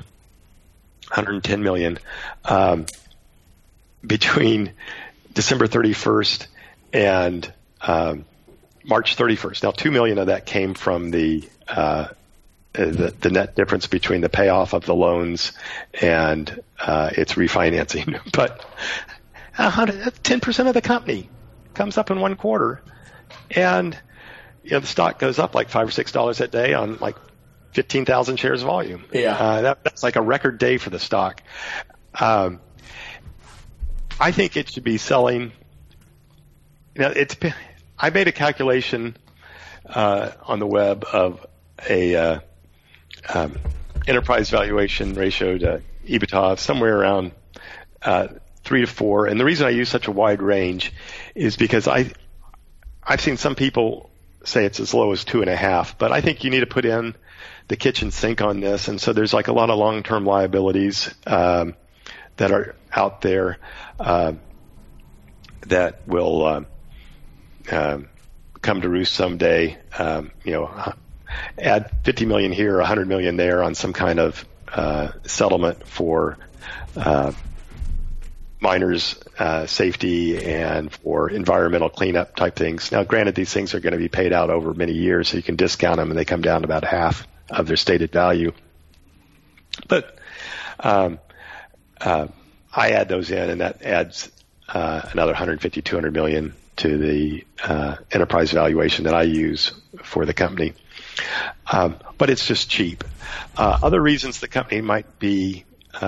million between December 31st and March 31st. Now, $2 million of that came from the net difference between the payoff of the loans and its refinancing. But 10% of the company comes up in one quarter, and the stock goes up like $5 or $6 that day on like 15,000 shares volume. Yeah, that's like a record day for the stock. I think it should be selling. I made a calculation on the web of a enterprise valuation ratio to EBITDA of somewhere around 3 to 4. And the reason I use such a wide range is because I've seen some people say it's as low as 2.5, but I think you need to put in the kitchen sink on this. And so there's like a lot of long-term liabilities that are out there that will come to roost someday. Add 50 million here, 100 million there on some kind of settlement for miners' safety and for environmental cleanup type things. Now, granted, these things are going to be paid out over many years, so you can discount them, and they come down to about half of their stated value. But I add those in, and that adds another 150, 200 million to the enterprise valuation that I use for the company. But it's just cheap. Other reasons the company might be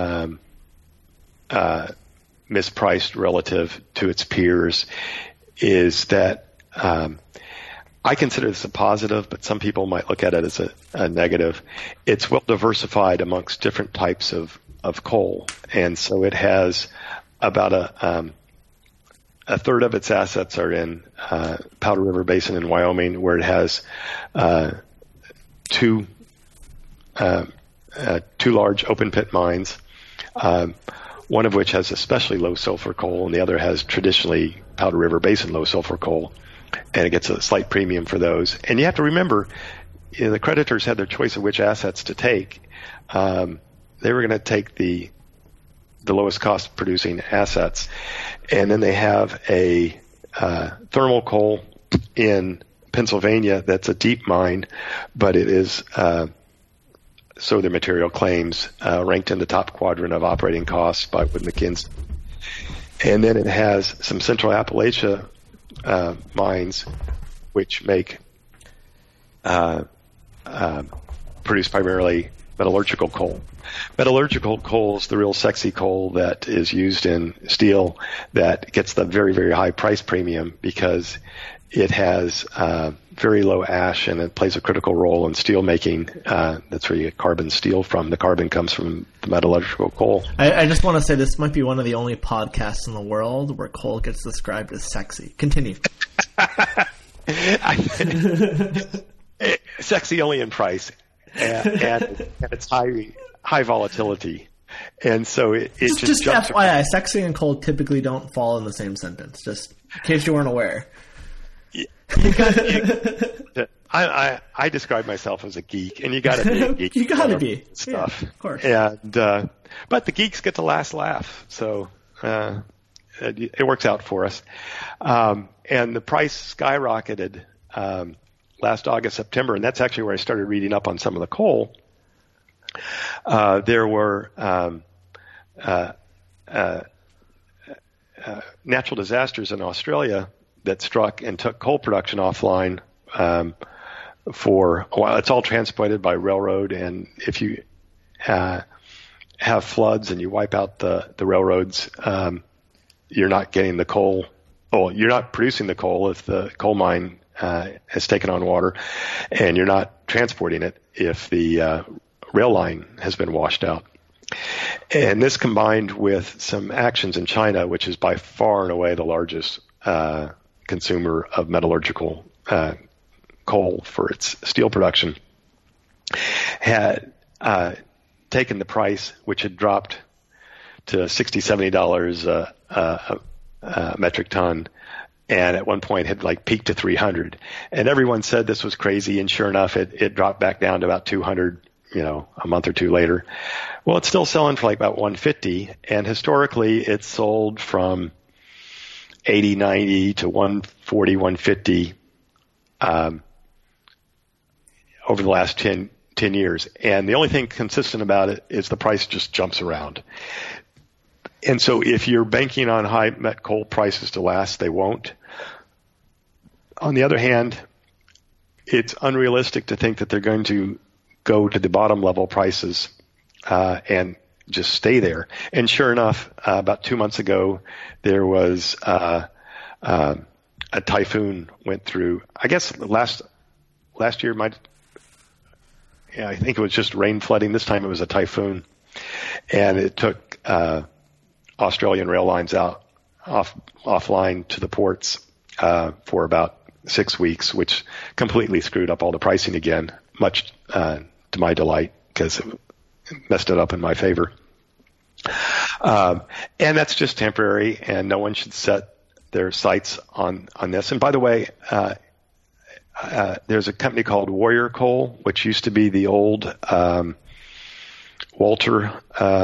mispriced relative to its peers is that I consider this a positive, but some people might look at it as a negative. It's well diversified amongst different types of coal, and so it has about a third of its assets are in Powder River Basin in Wyoming, where it has two large open pit mines, one of which has especially low sulfur coal, and the other has traditionally Powder River Basin low sulfur coal, and it gets a slight premium for those. And you have to remember, the creditors had their choice of which assets to take. They were going to take the lowest cost producing assets, and then they have a thermal coal in Pennsylvania that's a deep mine, but it is so their material claims ranked in the top quadrant of operating costs by Wood Mackenzie. And then it has some Central Appalachia mines, which make produce primarily metallurgical coal. Metallurgical coal is the real sexy coal that is used in steel that gets the very, very high price premium because it has very low ash, and it plays a critical role in steel making. That's where you get carbon steel from. The carbon comes from the metallurgical coal. I just want to say this might be one of the only podcasts in the world where coal gets described as sexy. Continue. Sexy only in price, and it's high volatility. And so it just FYI, sexy and coal typically don't fall in the same sentence, just in case you weren't aware. I describe myself as a geek, and you got to be a geek. You got to be stuff, yeah, of course. And but the geeks get the last laugh, so it works out for us. And the price skyrocketed last August, September, and that's actually where I started reading up on some of the coal. There were natural disasters in Australia that struck and took coal production offline for a while. It's all transported by railroad, and if you have floods and you wipe out the railroads, you're not getting the coal. Well, you're not producing the coal if the coal mine has taken on water, and you're not transporting it if the rail line has been washed out. And this combined with some actions in China, which is by far and away the largest consumer of metallurgical coal for its steel production, had taken the price, which had dropped to $60, $70 a metric ton, and at one point had like peaked to 300. And everyone said this was crazy, and sure enough, it dropped back down to about 200, a month or two later. Well, it's still selling for like about 150, and historically it's sold from 80, 90 to 140, 150 over the last 10 years. And the only thing consistent about it is the price just jumps around. And so if you're banking on high met coal prices to last, they won't. On the other hand, it's unrealistic to think that they're going to go to the bottom level prices and just stay there. And sure enough, about 2 months ago, there was a typhoon went through. I guess last year I think it was just rain flooding. This time it was a typhoon, and it took Australian rail lines offline to the ports for about 6 weeks, which completely screwed up all the pricing again, much to my delight, because it messed it up in my favor. And that's just temporary, and no one should set their sights on this. And by the way, there's a company called Warrior Coal, which used to be the old Walter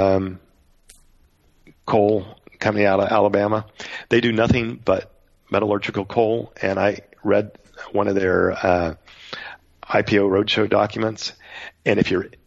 coal company out of Alabama. They do nothing but metallurgical coal, and I read one of their IPO roadshow documents. And if you're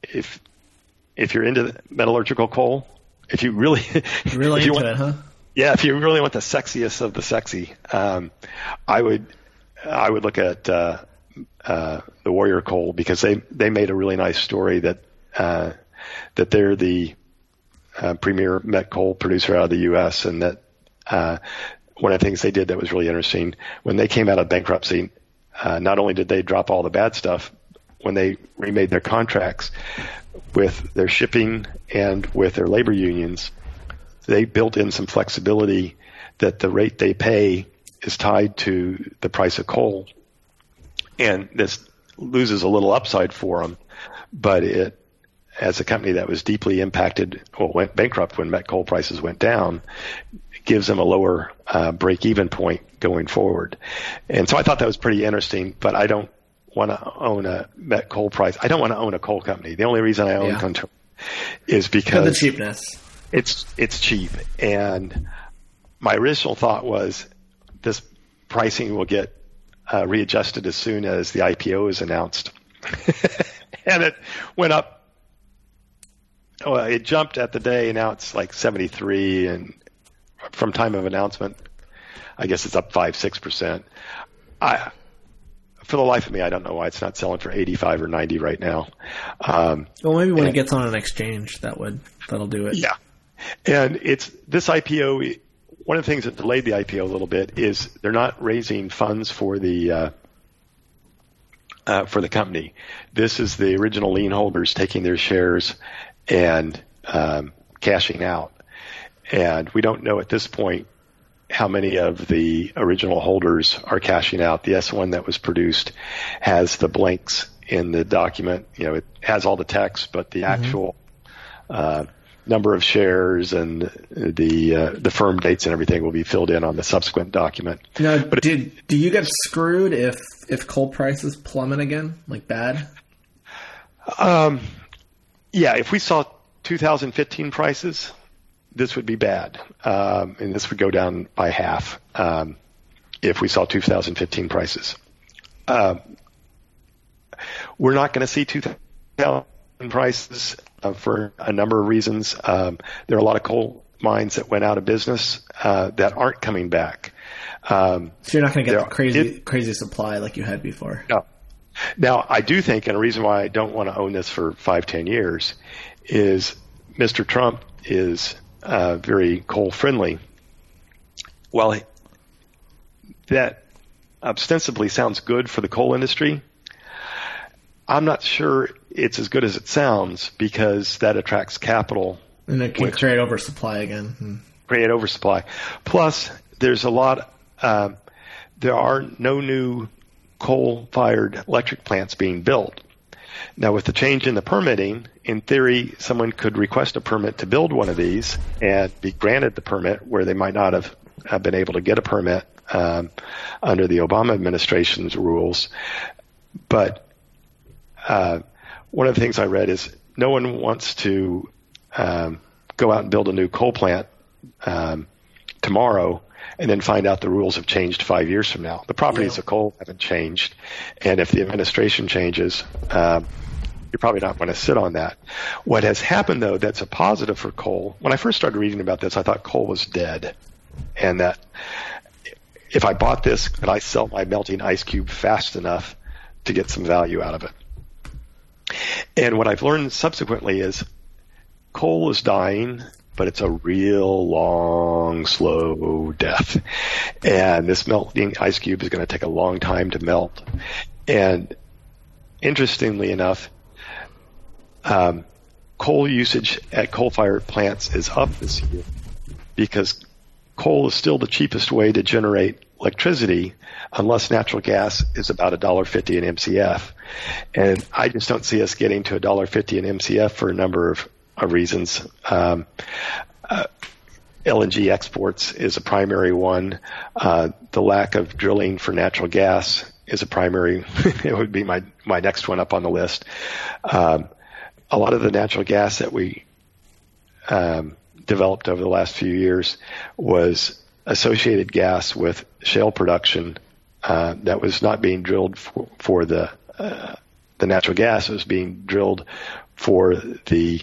into metallurgical coal, if you really into it, huh? Yeah, if you really want the sexiest of the sexy, I would look at the Warrior Coal, because they made a really nice story that they're the premier met coal producer out of the U.S. and that one of the things they did that was really interesting, when they came out of bankruptcy, not only did they drop all the bad stuff, when they remade their contracts with their shipping and with their labor unions, they built in some flexibility that the rate they pay is tied to the price of coal. And this loses a little upside for them, but it, as a company that was deeply impacted or went bankrupt when met coal prices went down, gives them a lower break-even point going forward. And so I thought that was pretty interesting, but I don't want to own a met coal price. I don't want to own a coal company. The only reason I own Contour is because the cheapness. It's cheap. And my original thought was this pricing will get readjusted as soon as the IPO is announced. And it went up. Well, it jumped at the day, and now it's like 73, and from time of announcement, I guess it's up 5-6%. For the life of me, I don't know why it's not selling for 85 or 90 right now. Well, maybe when it gets on an exchange, that'll do it. Yeah, and it's this IPO. One of the things that delayed the IPO a little bit is they're not raising funds for the company. This is the original lien holders taking their shares and cashing out. And we don't know at this point how many of the original holders are cashing out. The S1 that was produced has the blanks in the document. It has all the text, but the actual number of shares and the firm dates and everything will be filled in on the subsequent document. Now, do you get screwed if coal prices plummet again, like bad? Yeah, if we saw 2015 prices, this would be bad, and this would go down by half if we saw 2015 prices. We're not going to see 2000 prices for a number of reasons. There are a lot of coal mines that went out of business that aren't coming back. So you're not going to get the crazy supply like you had before. Now, I do think, and a reason why I don't want to own this for 5-10 years, is Mr. Trump is very coal friendly. Well, that ostensibly sounds good for the coal industry. I'm not sure it's as good as it sounds, because that attracts capital. And it can create oversupply again. Create oversupply. Plus, there's a lot, there are no new coal-fired electric plants being built. Now, with the change in the permitting, in theory, someone could request a permit to build one of these and be granted the permit where they might not have been able to get a permit under the Obama administration's rules. But one of the things I read is no one wants to go out and build a new coal plant tomorrow and then find out the rules have changed 5 years from now. The properties of coal haven't changed, and if the administration changes, you're probably not going to sit on that. What has happened, though, that's a positive for coal. When I first started reading about this, I thought coal was dead, and that if I bought this, could I sell my melting ice cube fast enough to get some value out of it? And what I've learned subsequently is coal is dying, but it's a real long, slow death. And this melting ice cube is going to take a long time to melt. And interestingly enough, coal usage at coal-fired plants is up this year because coal is still the cheapest way to generate electricity unless natural gas is about $1.50 an MCF. And I just don't see us getting to $1.50 an MCF for a number of reasons. LNG exports is a primary one. The lack of drilling for natural gas is a primary. It would be my next one up on the list. A lot of the natural gas that we developed over the last few years was associated gas with shale production that was not being drilled for the natural gas. It was being drilled for the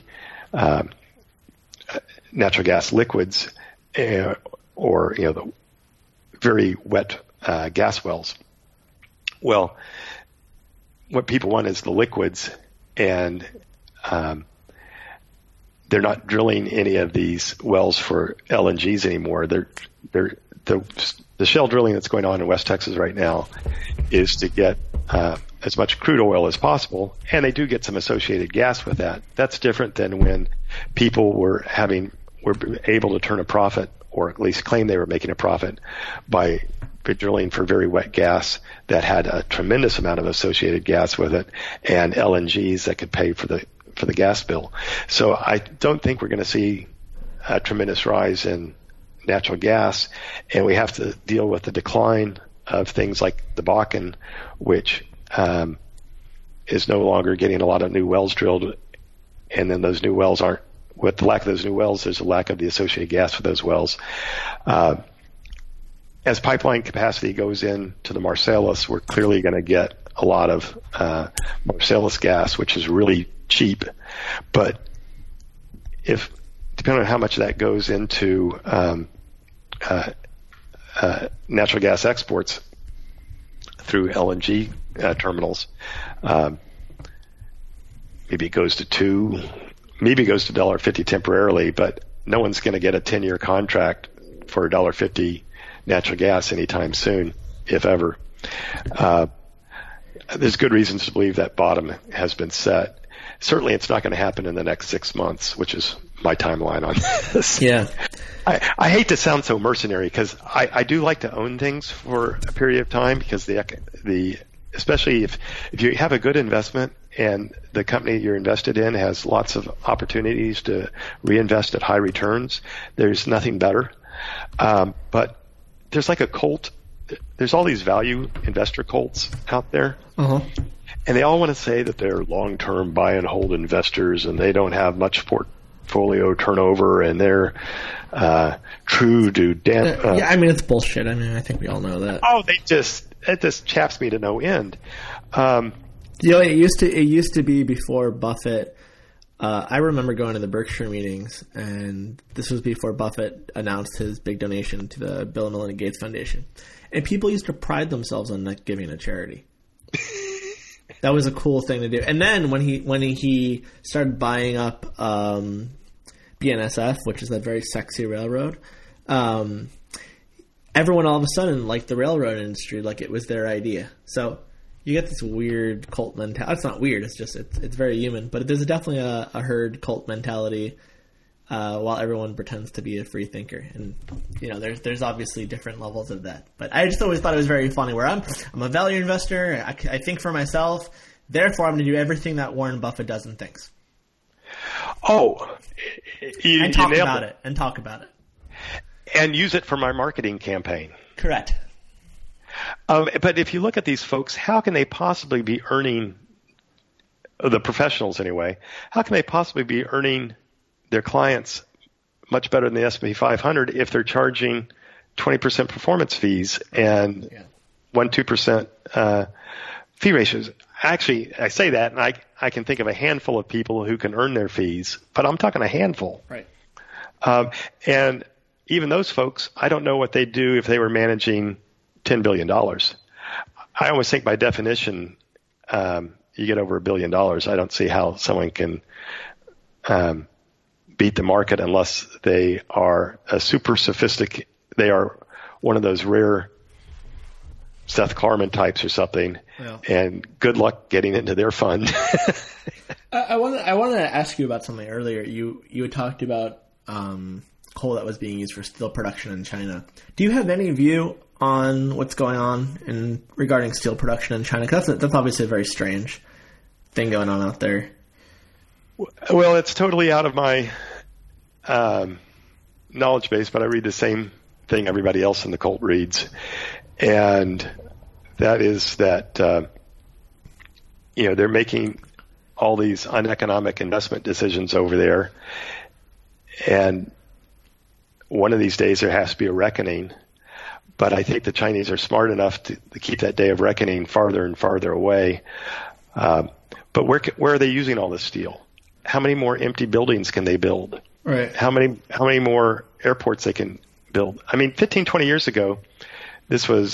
natural gas liquids or the very wet gas wells. Well, what people want is the liquids, and they're not drilling any of these wells for LNGs anymore. The shale drilling that's going on in West Texas right now is to get as much crude oil as possible, and they do get some associated gas with that. That's different than when people were able to turn a profit, or at least claim they were making a profit, by drilling for very wet gas that had a tremendous amount of associated gas with it, and LNGs that could pay for the gas bill. So I don't think we're going to see a tremendous rise in natural gas, and we have to deal with the decline of things like the Bakken, which is no longer getting a lot of new wells drilled, and then those new wells aren't. With the lack of those new wells, there's a lack of the associated gas for those wells. As pipeline capacity goes into the Marcellus, we're clearly going to get a lot of Marcellus gas, which is really cheap. But depending on how much of that goes into natural gas exports through LNG terminals, maybe it goes to $2, maybe it goes to $1.50 temporarily, but no one's going to get a 10-year contract for $1.50 natural gas anytime soon, if ever. There's good reasons to believe that bottom has been set. Certainly it's not going to happen in the next 6 months, which is my timeline on this. Yeah. I hate to sound so mercenary, because I do like to own things for a period of time, because especially if you have a good investment and the company you're invested in has lots of opportunities to reinvest at high returns, there's nothing better. But there's like a cult. There's all these value investor cults out there. Uh-huh. And they all want to say that they're long-term buy and hold investors, and they don't have much portfolio turnover, and they're true to yeah, I mean, it's bullshit. I mean, I think we all know that. Oh, it just chaps me to no end. It used to be before Buffett. I remember going to the Berkshire meetings, and this was before Buffett announced his big donation to the Bill and Melinda Gates Foundation. And people used to pride themselves on not giving to charity. That was a cool thing to do. And then when he started buying up BNSF, which is that very sexy railroad, everyone all of a sudden liked the railroad industry like it was their idea. So you get this weird cult mentality. It's not weird. It's just it's very human. But there's definitely a herd cult mentality while everyone pretends to be a free thinker. And there's obviously different levels of that. But I just always thought it was very funny. Where I'm a value investor. I think for myself. Therefore, I'm going to do everything that Warren Buffett does and thinks. Oh, and talk about it. And talk about it. And use it for my marketing campaign. Correct. But if you look at these folks, how can they possibly be earning, the professionals anyway, how can they possibly be earning their clients much better than the S&P 500 if they're charging 20% performance fees and 1-2% fee ratios? Actually, I say that, and I can think of a handful of people who can earn their fees, but I'm talking a handful. Right. And even those folks, I don't know what they'd do if they were managing $10 billion. I always think by definition, you get over $1 billion. I don't see how someone can beat the market unless they are they are one of those rare Seth Klarman types or something. Yeah. And good luck getting into their fund. I wanted to ask you about something earlier. You had talked about coal that was being used for steel production in China. Do you have any view on what's going on regarding steel production in China? Because that's obviously a very strange thing going on out there. Well, it's totally out of my knowledge base, but I read the same thing everybody else in the cult reads. And that is that, they're making all these uneconomic investment decisions over there. And one of these days there has to be a reckoning. But I think the Chinese are smart enough to keep that day of reckoning farther and farther away. But where are they using all this steel? How many more empty buildings can they build? Right. How many more airports they can build? I mean, 15, 20 years ago, this was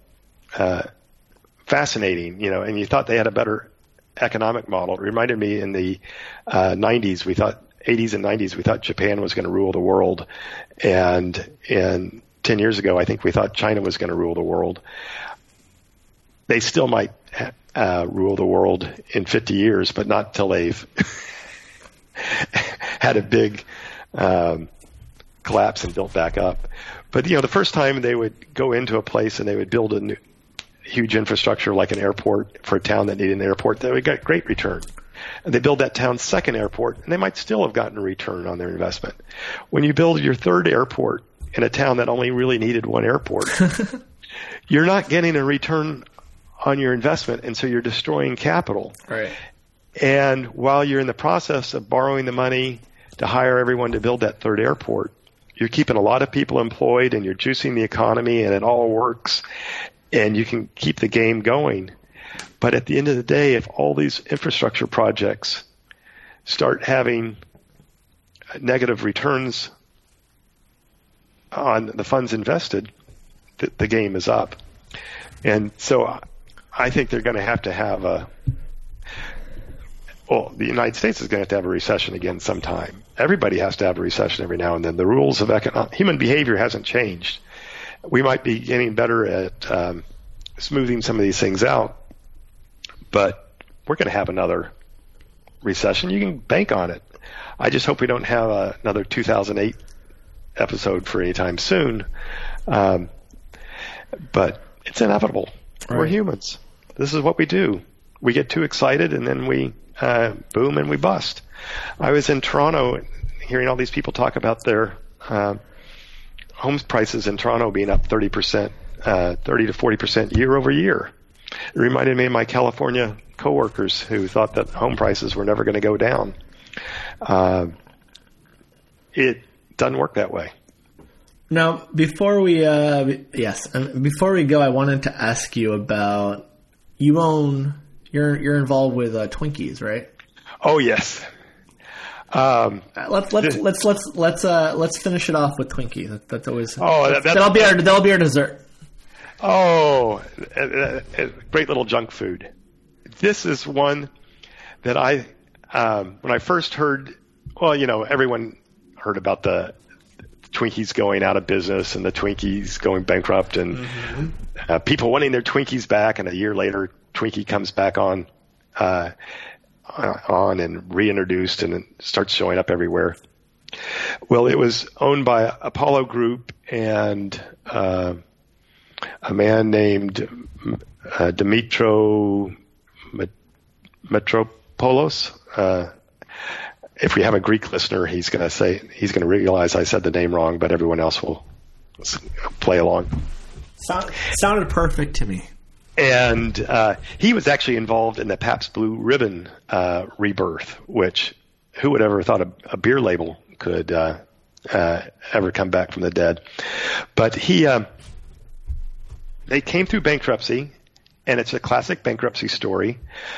fascinating, and you thought they had a better economic model. It reminded me in the 80s and 90s, we thought Japan was going to rule the world. And 10 years ago, I think we thought China was going to rule the world. They still might rule the world in 50 years, but not until they've had a big collapse and built back up. But, the first time they would go into a place and they would build a new, huge infrastructure like an airport for a town that needed an airport, they would get great return. And they build that town's second airport, and they might still have gotten a return on their investment. When you build your third airport in a town that only really needed one airport, you're not getting a return on your investment, and so you're destroying capital. Right. And while you're in the process of borrowing the money to hire everyone to build that third airport, you're keeping a lot of people employed, and you're juicing the economy, and it all works, and you can keep the game going. But at the end of the day, if all these infrastructure projects start having negative returns on the funds invested, the game is up. And so I think they're going to have the United States is going to have a recession again sometime. Everybody has to have a recession every now and then. The rules of human behavior hasn't changed. We might be getting better at smoothing some of these things out, but we're going to have another recession. You can bank on it. I just hope we don't have another 2008 episode for any time soon. But it's inevitable. Right. We're humans. This is what we do. We get too excited and then we boom and we bust. I was in Toronto hearing all these people talk about their home prices in Toronto being up 30%, 30 to 40% year over year. It reminded me of my California coworkers who thought that home prices were never going to go down. It doesn't work that way. Now, before we go, I wanted to ask you about you're involved with Twinkies, right? Oh yes. Let's finish it off with Twinkies. That's always that'll be our dessert. Oh, great little junk food. this is one that when I first heard, everyone heard about the Twinkies going out of business and the Twinkies going bankrupt and people wanting their Twinkies back, and a year later, Twinkie comes back on and reintroduced and starts showing up everywhere. Well, it was owned by Apollo Group and a man named Dimitro Metropoulos. If we have a Greek listener, he's going to realize I said the name wrong, but everyone else will play along. Sounded perfect to me. And he was actually involved in the Pabst Blue Ribbon rebirth, which who would ever thought a beer label could ever come back from the dead. But they came through bankruptcy, and it's a classic bankruptcy story.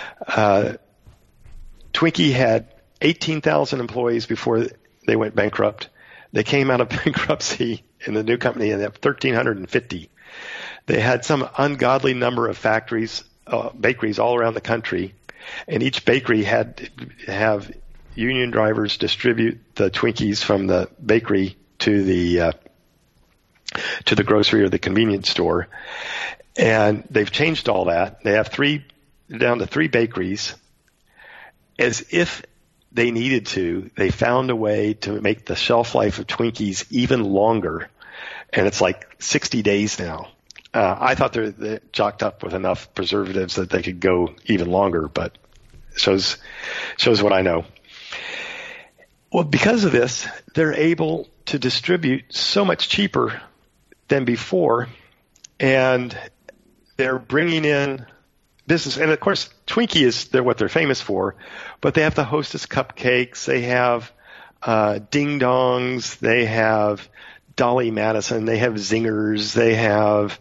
Twinkie had 18,000 employees before they went bankrupt. They came out of bankruptcy in the new company and they have 1,350. They had some ungodly number of factories, bakeries all around the country, and each bakery had to have union drivers distribute the Twinkies from the bakery to the grocery or the convenience store. And they've changed all that. They have down to three bakeries. As if they needed to, they found a way to make the shelf life of Twinkies even longer, and it's like 60 days now. I thought they're jocked up with enough preservatives that they could go even longer, but shows what I know. Well, because of this, they're able to distribute so much cheaper than before, and they're bringing in business. And of course, Twinkie is what they're famous for, but they have the Hostess cupcakes, they have Ding Dongs, they have Dolly Madison, they have Zingers, they have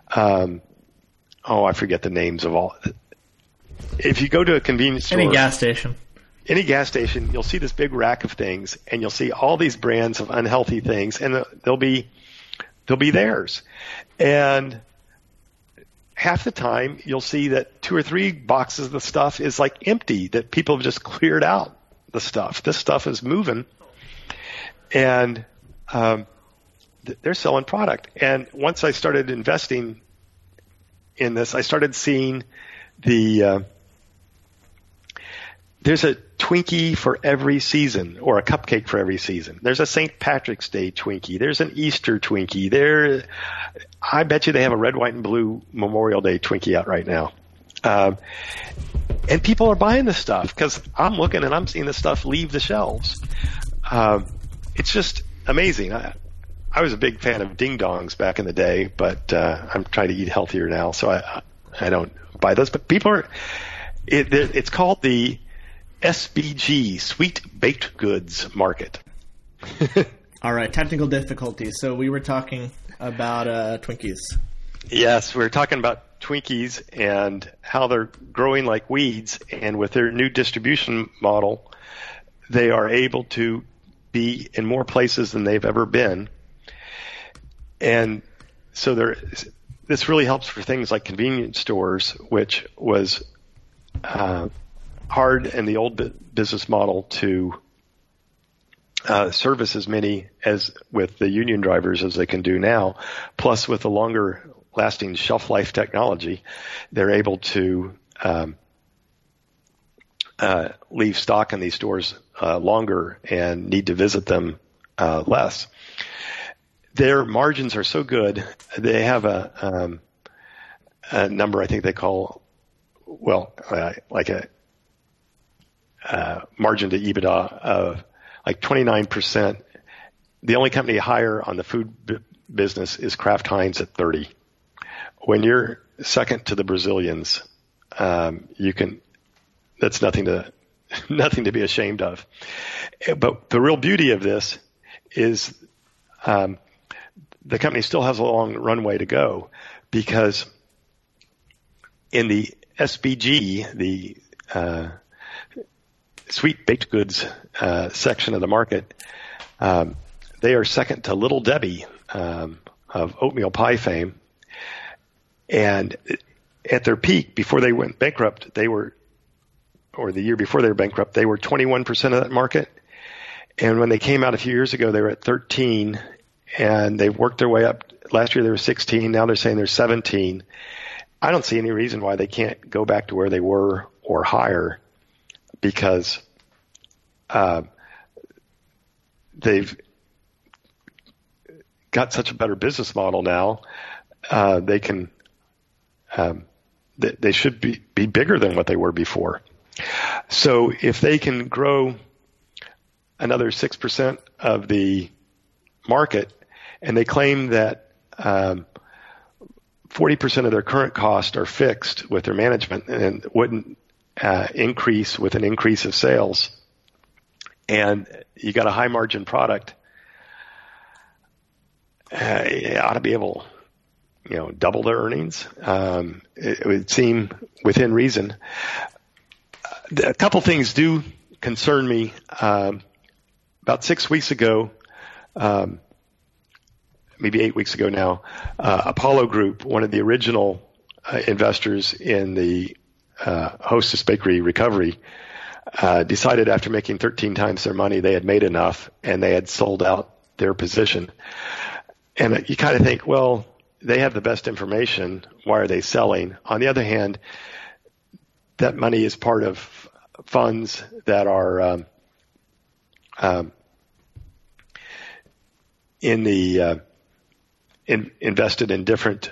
I forget the names of all. If you go to a convenience store, any gas station, you'll see this big rack of things, and you'll see all these brands of unhealthy things, and they'll be theirs. And half the time, you'll see that 2 or 3 boxes of the stuff is like empty, that people have just cleared out the stuff. This stuff is moving, and they're selling product. And once I started investing in this, I started seeing there's a Twinkie for every season, or a cupcake for every season. There's a St. Patrick's Day Twinkie. There's an Easter Twinkie. I bet you they have a red, white, and blue Memorial Day Twinkie out right now. And people are buying this stuff because I'm looking and I'm seeing this stuff leave the shelves. It's just amazing. I was a big fan of Ding Dongs back in the day, but I'm trying to eat healthier now, so I don't buy those. But people are it's called the SBG, Sweet Baked Goods Market. All right, technical difficulties. So we were talking about Twinkies. Yes, we were talking about Twinkies and how they're growing like weeds, and with their new distribution model, they are able to be in more places than they've ever been. And so this really helps for things like convenience stores, which was hard in the old business model to service as many as with the union drivers as they can do now. Plus, with the longer lasting shelf life technology, they're able to leave stock in these stores longer and need to visit them less. Their margins are so good. They have a number I think they call, like a margin to EBITDA of like 29%. The only company higher on the food business is Kraft Heinz at 30. When you're second to the Brazilians, that's nothing to be ashamed of. But the real beauty of this is the company still has a long runway to go, because in the SBG, the sweet baked goods section of the market, they are second to Little Debbie of oatmeal pie fame, and at their peak before they went bankrupt, or the year before they were bankrupt, they were 21% of that market. And when they came out a few years ago, they were at 13, and they've worked their way up. Last year they were 16. Now they're saying they're 17. I don't see any reason why they can't go back to where they were or higher, because they've got such a better business model now. They can, they should be bigger than what they were before. So if they can grow another 6% of the market, and they claim that 40% of their current costs are fixed with their management and wouldn't increase with an increase of sales, and you got a high margin product, you ought to be able, double their earnings. It would seem within reason. A couple things do concern me. About 6 weeks ago, maybe 8 weeks ago now, Apollo Group, one of the original investors in the Hostess Bakery recovery, decided after making 13 times their money, they had made enough and they had sold out their position. And you kind of think, well, they have the best information. Why are they selling? On the other hand, that money is part of funds that are invested in different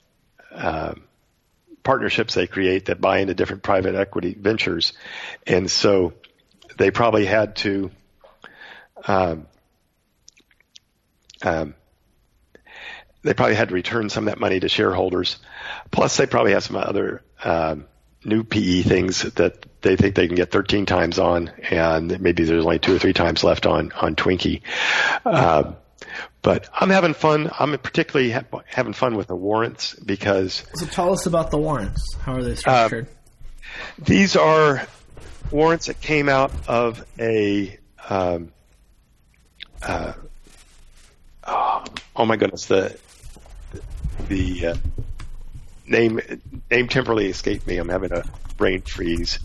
partnerships they create that buy into different private equity ventures. And so they probably had to return some of that money to shareholders. Plus, they probably have some other new PE things that they think they can get 13 times on, and maybe there's only 2 or 3 times left on Twinkie. But I'm having fun. I'm particularly having fun with the warrants because... So tell us about the warrants. How are they structured? These are warrants that came out of a... oh my goodness, the name temporarily escaped me. I'm having a brain freeze.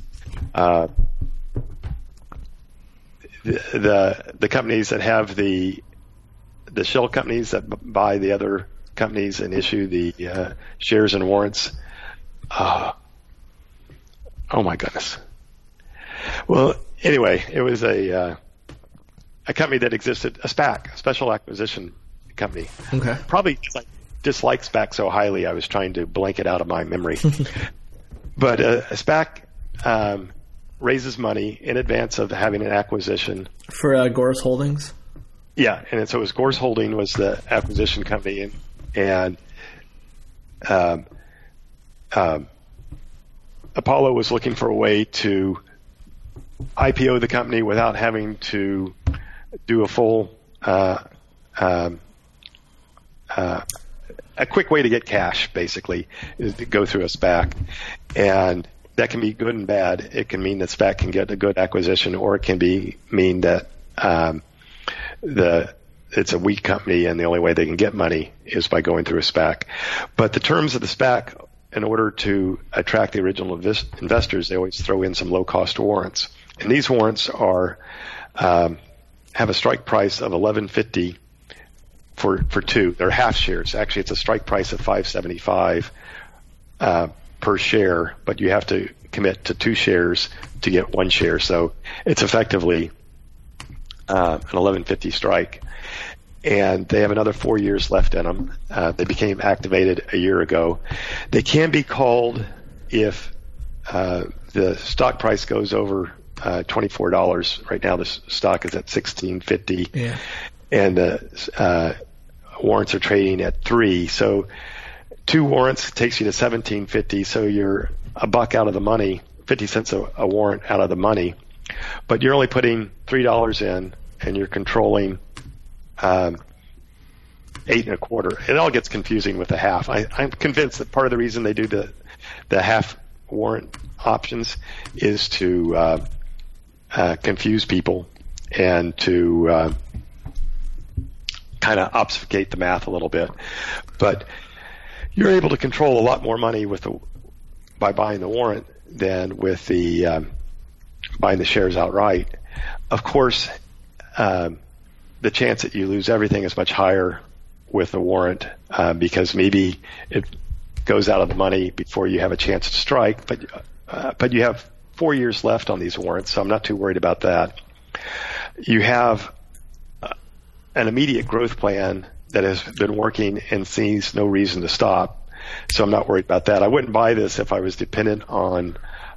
The companies that have the shell companies that buy the other companies and issue the shares and warrants. Oh my goodness. Well, anyway, it was a company that existed, a SPAC, a special acquisition company. Okay. Probably because I dislike SPAC so highly, I was trying to blank it out of my memory. But a SPAC raises money in advance of having an acquisition. For Gores Holdings? Yeah, and so it was Gores Holding was the acquisition company, and Apollo was looking for a way to IPO the company without having to do a full a quick way to get cash, basically, is to go through a SPAC. And that can be good and bad. It can mean that SPAC can get a good acquisition, or it can mean that it's a weak company and the only way they can get money is by going through a SPAC. But the terms of the SPAC, in order to attract the original investors, they always throw in some low-cost warrants. And these warrants are have a strike price of $11.50 for 2. They're half shares. Actually, it's a strike price of $5.75 per share, but you have to commit to 2 shares to get 1 share. So it's effectively an $11.50 strike. And they have another 4 years left in them. They became activated a year ago. They can be called if the stock price goes over $24. Right now, the stock is at $16.50, yeah. And warrants are trading at $3. So 2 warrants takes you to $17.50. So you're $1 out of the money, 50 cents a warrant out of the money, but you're only putting $3 in, and you're controlling 8 1/4. It all gets confusing with the half. I'm convinced that part of the reason they do the half warrant options is to confuse people and to kind of obfuscate the math a little bit. But you're able to control a lot more money with by buying the warrant than with the buying the shares outright. Of course, the chance that you lose everything is much higher with the warrant because maybe it goes out of the money before you have a chance to strike. But you have 4 years left on these warrants, so I'm not too worried about that. You have an immediate growth plan that has been working and sees no reason to stop, so I'm not worried about that. I wouldn't buy this if I was dependent on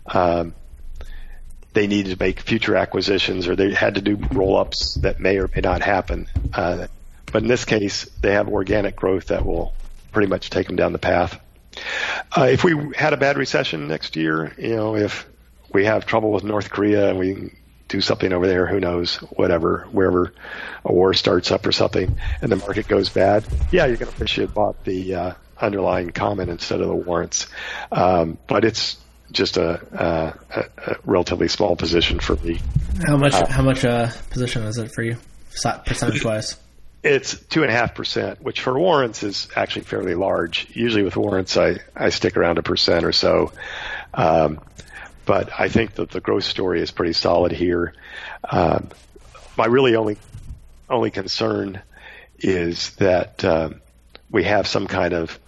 they needed to make future acquisitions or they had to do roll-ups that may or may not happen. But in this case, they have organic growth that will pretty much take them down the path. If we had a bad recession next year, if we have trouble with North Korea and we do something over there, who knows, whatever, wherever a war starts up or something, and the market goes bad, yeah, you're going to wish you had bought the underlying common instead of the warrants. But it's just a relatively small position for me. How much position is it for you, percentage-wise? It's 2.5%, which for warrants is actually fairly large. Usually with warrants, I stick around 1% or so. But I think that the growth story is pretty solid here. My really only concern is that we have some kind of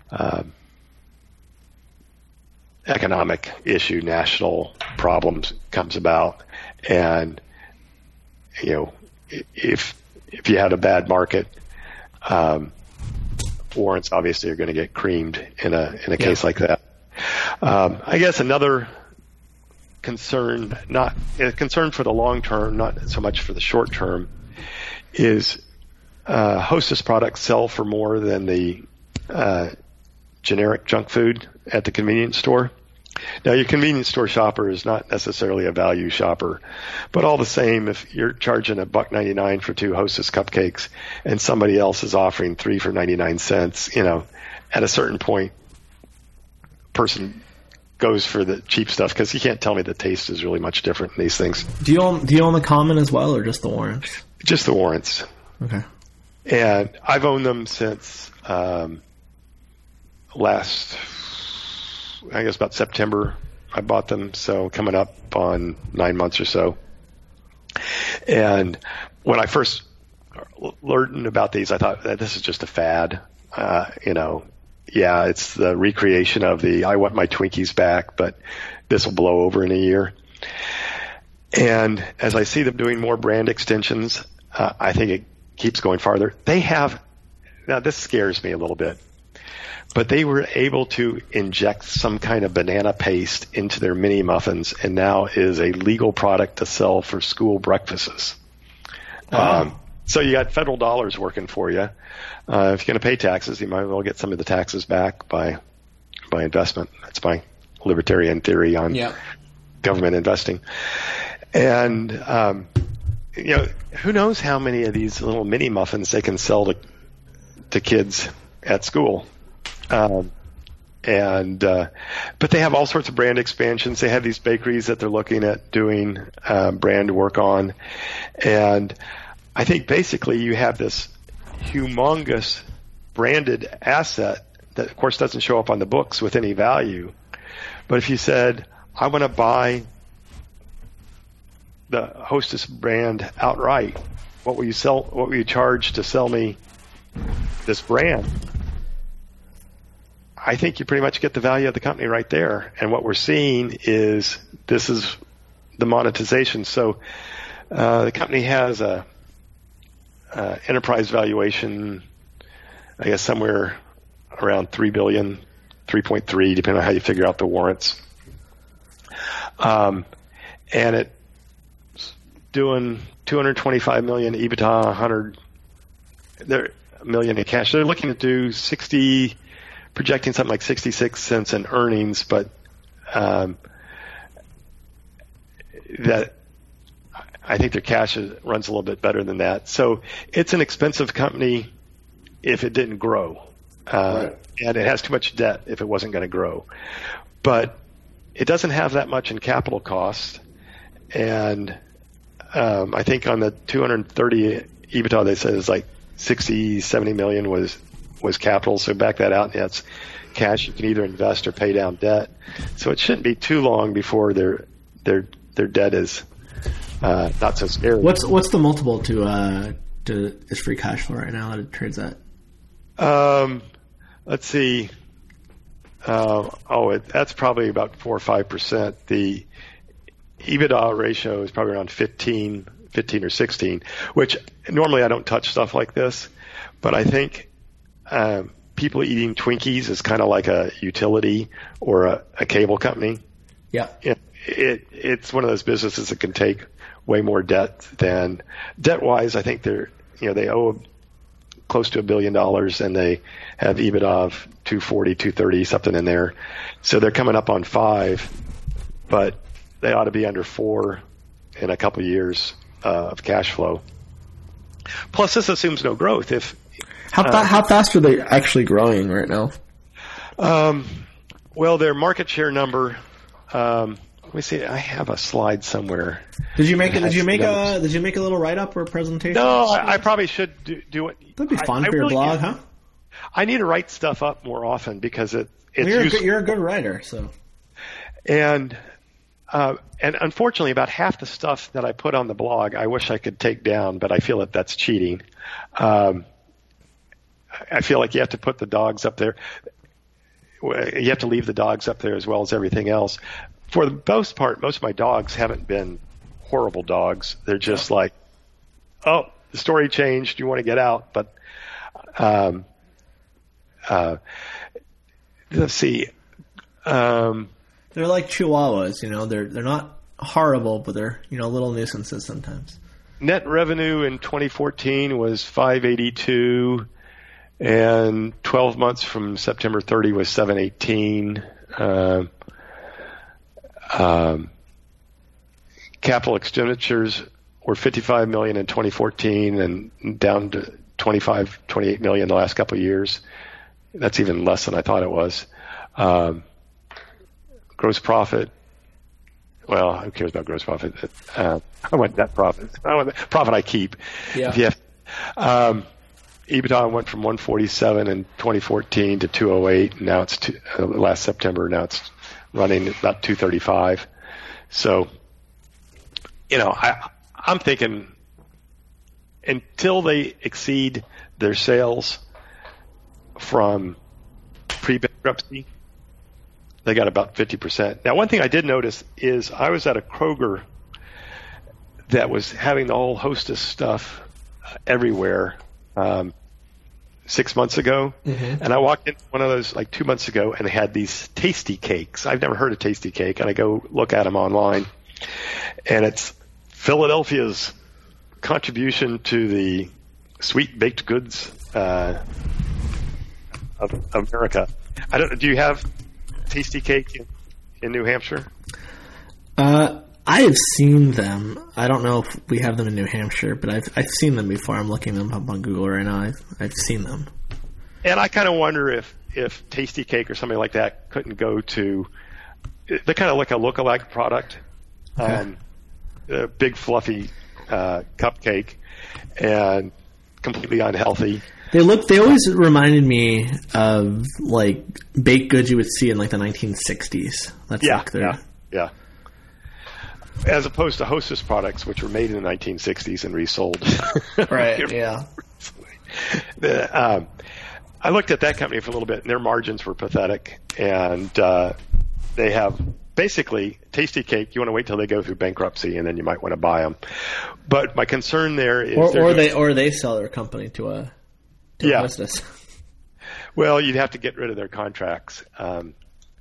economic issue, national problems comes about, and if you had a bad market, warrants obviously are going to get creamed in a case like that. I guess another concern, not a concern for the long term, not so much for the short term, is Hostess products sell for more than the generic junk food at the convenience store. Now, your convenience store shopper is not necessarily a value shopper, but all the same, if you're charging $1.99 for 2 Hostess cupcakes and somebody else is offering 3 for 99 cents, at a certain point, person goes for the cheap stuff because you can't tell me the taste is really much different in these things. Do you own the common as well, or just the warrants? Just the warrants. Okay. And I've owned them since last, I guess about September. I bought them, so coming up on 9 months or so. And when I first learned about these, I thought that this is just a fad. Yeah, it's the recreation of I want my Twinkies back, but this will blow over in a year. And as I see them doing more brand extensions, I think it keeps going farther. Now this scares me a little bit, but they were able to inject some kind of banana paste into their mini muffins, and now is a legal product to sell for school breakfasts. Wow. So you got federal dollars working for you. If you're going to pay taxes, you might as well get some of the taxes back by investment. That's my libertarian theory on government investing. And who knows how many of these little mini muffins they can sell to kids at school. But they have all sorts of brand expansions. They have these bakeries that they're looking at doing brand work on, and I think basically you have this humongous branded asset that, of course, doesn't show up on the books with any value. But if you said, I want to buy the Hostess brand outright, what will you charge to sell me this brand? I think you pretty much get the value of the company right there. And what we're seeing is this is the monetization. So the company has a enterprise valuation, I guess somewhere around $3 billion, 3.3, depending on how you figure out the warrants. And it's doing $225 million EBITDA, $100 million in cash. They're looking to do projecting something like 66 cents in earnings, but that I think their cash runs a little bit better than that. So it's an expensive company if it didn't grow. Right. And it has too much debt if it wasn't going to grow. But it doesn't have that much in capital cost. And I think on the 230 EBITDA, they said it's like 60, 70 million was capital. So back that out, and that's cash you can either invest or pay down debt. So it shouldn't be too long before their debt is not so scary. What's the multiple to its free cash flow right now that it trades at? Let's see. That's probably about 4 or 5%. The EBITDA ratio is probably around 15 or 16, which normally I don't touch stuff like this, but I think people eating Twinkies is kind of like a utility or a cable company. Yeah. It's one of those businesses that can take way more debt than debt-wise. I think they owe close to $1 billion and they have EBITDA of 240, 230, something in there. So they're coming up on 5, but they ought to be under 4 in a couple of years of cash flow. Plus, this assumes no growth. How fast are they actually growing right now? Well, their market share number. Let me see. I have a slide somewhere. Did you make a little write up or presentation? No, I probably should do it. That'd be fun for your blog, huh? I need to write stuff up more often because you're a good writer, so. And unfortunately, about half the stuff that I put on the blog, I wish I could take down, but I feel that that's cheating. I feel like you have to put the dogs up there. You have to leave the dogs up there as well as everything else. For the most part, most of my dogs haven't been horrible dogs. They're just like, oh, the story changed. You want to get out. But let's see. They're like Chihuahuas, They're not horrible, but they're little nuisances sometimes. Net revenue in 2014 was $582, and 12 months from September 30 was $718. Capital expenditures were $55 million in 2014 and down to $28 million the last couple of years. That's even less than I thought it was. Gross profit. Well, who cares about gross profit? I want net profit. I want the profit I keep. Yeah. EBITDA went from 147 in 2014 to 208. Now it's last September. Now it's running about 235. So, I'm thinking until they exceed their sales from pre-bankruptcy, they got about 50%. Now, one thing I did notice is I was at a Kroger that was having the whole Hostess stuff everywhere 6 months ago. Mm-hmm. And I walked in one of those like 2 months ago and they had these tasty cakes. I've never heard of tasty cake. And I go look at them online. And it's Philadelphia's contribution to the sweet baked goods of America. I don't know. Do you have tasty cake in New Hampshire? I have seen them. I don't know if we have them in New Hampshire, but I've seen them before. I'm looking them up on Google right now. I've seen them. And I kind of wonder if Tasty Cake or something like that couldn't go to – they're kind of like a lookalike product, a big fluffy cupcake and completely unhealthy. They always reminded me of like baked goods you would see in like the 1960s. That's yeah. As opposed to Hostess products, which were made in the 1960s and resold. Right, yeah. I looked at that company for a little bit, and their margins were pathetic. And they have basically Tasty Cake. You want to wait till they go through bankruptcy, and then you might want to buy them. But my concern there is, or they sell their company to a Hostess. Well, you'd have to get rid of their contracts, and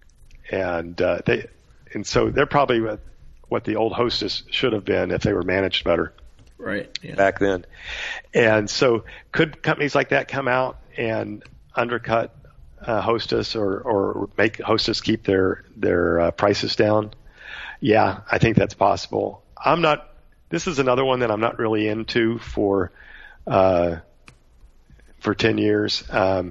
so they're probably what the old Hostess should have been if they were managed better. Right. Yeah. Back then. And so could companies like that come out and undercut Hostess or make Hostess keep their prices down? Yeah, I think that's possible. This is another one that I'm not really into for 10 years.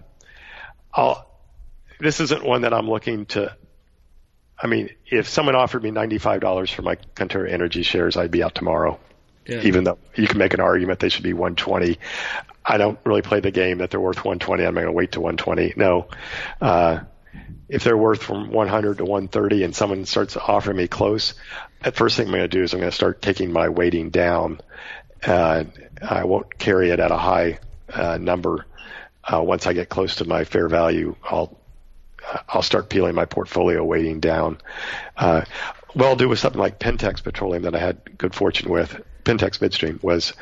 This isn't one that I'm looking to. I mean, if someone offered me $95 for my Contura Energy shares, I'd be out tomorrow. Yeah. Even though you can make an argument they should be 120. I don't really play the game that they're worth 120. I'm not going to wait to 120. No. if they're worth from 100 to 130 and someone starts offering me close, the first thing I'm going to do is I'm going to start taking my weighting down. I won't carry it at a high number. Once I get close to my fair value, I'll start peeling my portfolio weighting down. What I'll do with something like Pentex Petroleum that I had good fortune with, Pentex Midstream, was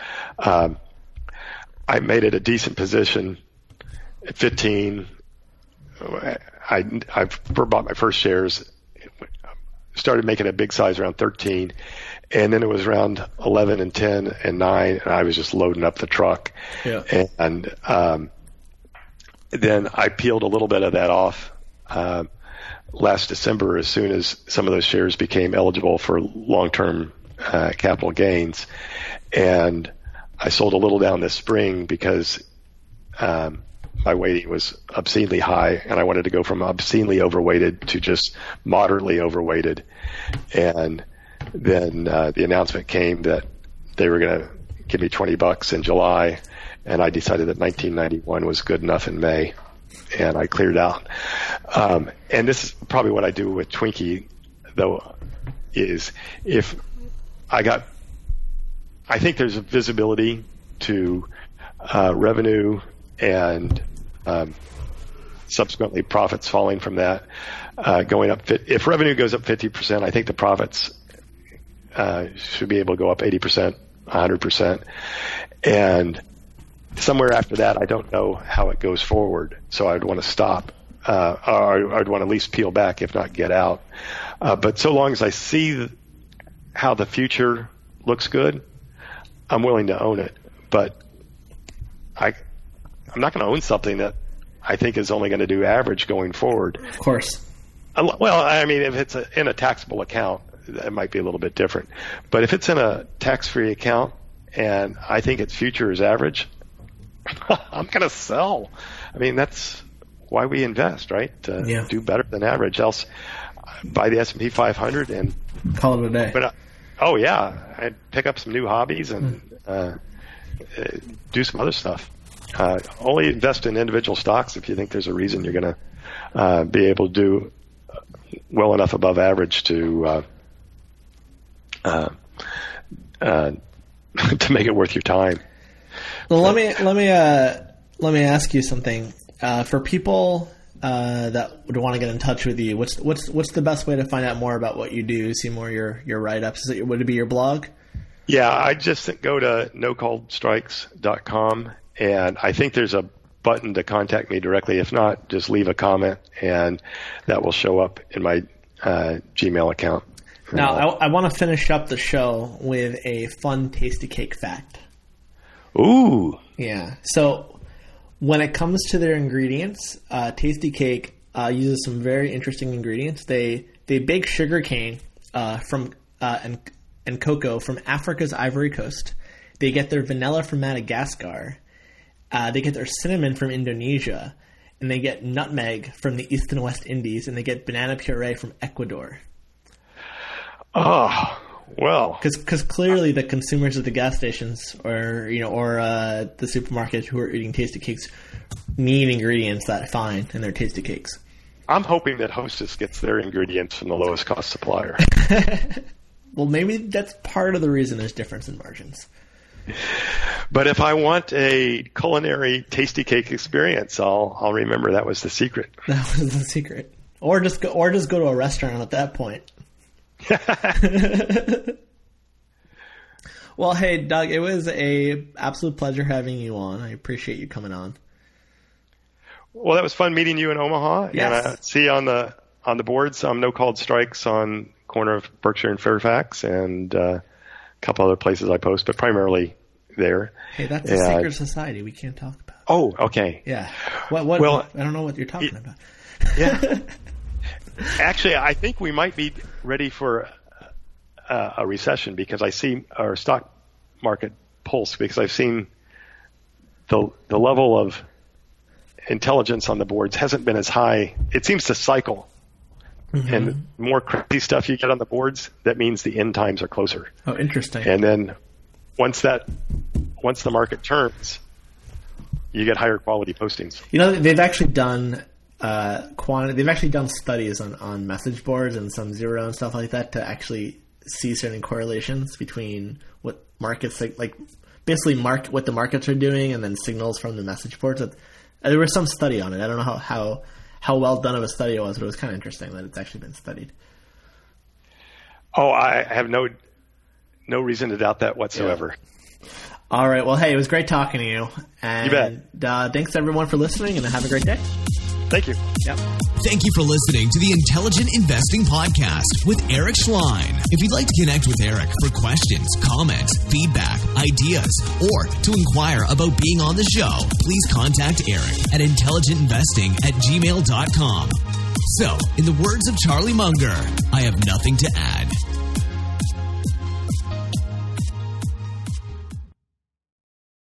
I made it a decent position at 15. I bought my first shares, started making a big size around 13, and then it was around 11 and 10 and 9, and I was just loading up the truck. Yeah. And then I peeled a little bit of that off last December as soon as some of those shares became eligible for long-term capital gains. And I sold a little down this spring because my weighting was obscenely high, and I wanted to go from obscenely overweighted to just moderately overweighted. And then the announcement came that they were going to give me $20 in July, and I decided that 1991 was good enough in May, and I cleared out. And this is probably what I do with Twinkie, though, is if I think there's a visibility to revenue and subsequently profits falling from that going up. If revenue goes up 50%, I think the profits should be able to go up 80%, 100%. And somewhere after that, I don't know how it goes forward, so I'd want to stop, or I'd want to at least peel back, if not get out. But so long as I see how the future looks good, I'm willing to own it. But I'm not going to own something that I think is only going to do average going forward. Of course. Well, I mean, if it's in a taxable account, it might be a little bit different. But if it's in a tax-free account and I think its future is average, I'm going to sell. I mean, that's why we invest, right? To do better than average. Else, buy the S&P 500 and call it a day. But I'd pick up some new hobbies and do some other stuff. Only invest in individual stocks if you think there's a reason you're going to be able to do well enough above average to make it worth your time. Well, let me ask you something. For people that would want to get in touch with you, what's the best way to find out more about what you do? See more your write-ups? Would it be your blog? Yeah, I just go to nocalledstrikes.com, and I think there's a button to contact me directly. If not, just leave a comment, and that will show up in my Gmail account. Now, I want to finish up the show with a fun Tasty Cake fact. Ooh. Yeah. So when it comes to their ingredients, Tasty Cake uses some very interesting ingredients. They bake sugarcane and cocoa from Africa's Ivory Coast. They get their vanilla from Madagascar. They get their cinnamon from Indonesia. And they get nutmeg from the East and West Indies. And they get banana puree from Ecuador. Oh, well. Because clearly the consumers at the gas stations or the supermarkets who are eating Tasty Cakes need ingredients that fine in their Tasty Cakes. I'm hoping that Hostess gets their ingredients from the lowest cost supplier. Well, maybe that's part of the reason there's difference in margins. But if I want a culinary Tasty Cake experience, I'll remember that was the secret. That was the secret. Or just go to a restaurant at that point. Well, hey, Doug, it was a absolute pleasure having you on. I appreciate you coming on. Well, that was fun meeting you in Omaha. Yes. And see you on the boards. No Called Strikes on corner of Berkshire and Fairfax, and a couple other places I post, but primarily there. Hey, that's a secret society we can't talk about. Oh, okay. Yeah. Well, I don't know what you're talking about. Yeah. Actually, I think we might be ready for a recession because I see our stock market pulse because I've seen the level of intelligence on the boards hasn't been as high. It seems to cycle. Mm-hmm. And the more crazy stuff you get on the boards, that means the end times are closer. Oh, interesting. And then once the market turns, you get higher quality postings. They've actually done quantity. They've actually done studies on message boards and some zero and stuff like that to actually see certain correlations between what markets like basically what the markets are doing and then signals from the message boards. There was some study on it. I don't know how well done of a study it was, but it was kind of interesting that it's actually been studied. Oh, I have no reason to doubt that whatsoever. Yeah. All right. Well, hey, it was great talking to you. And, you bet. Thanks everyone for listening, and have a great day. Thank you. Yep. Thank you for listening to the Intelligent Investing Podcast with Eric Schlein. If you'd like to connect with Eric for questions, comments, feedback, ideas, or to inquire about being on the show, please contact Eric at intelligentinvesting@gmail.com. So, in the words of Charlie Munger, I have nothing to add.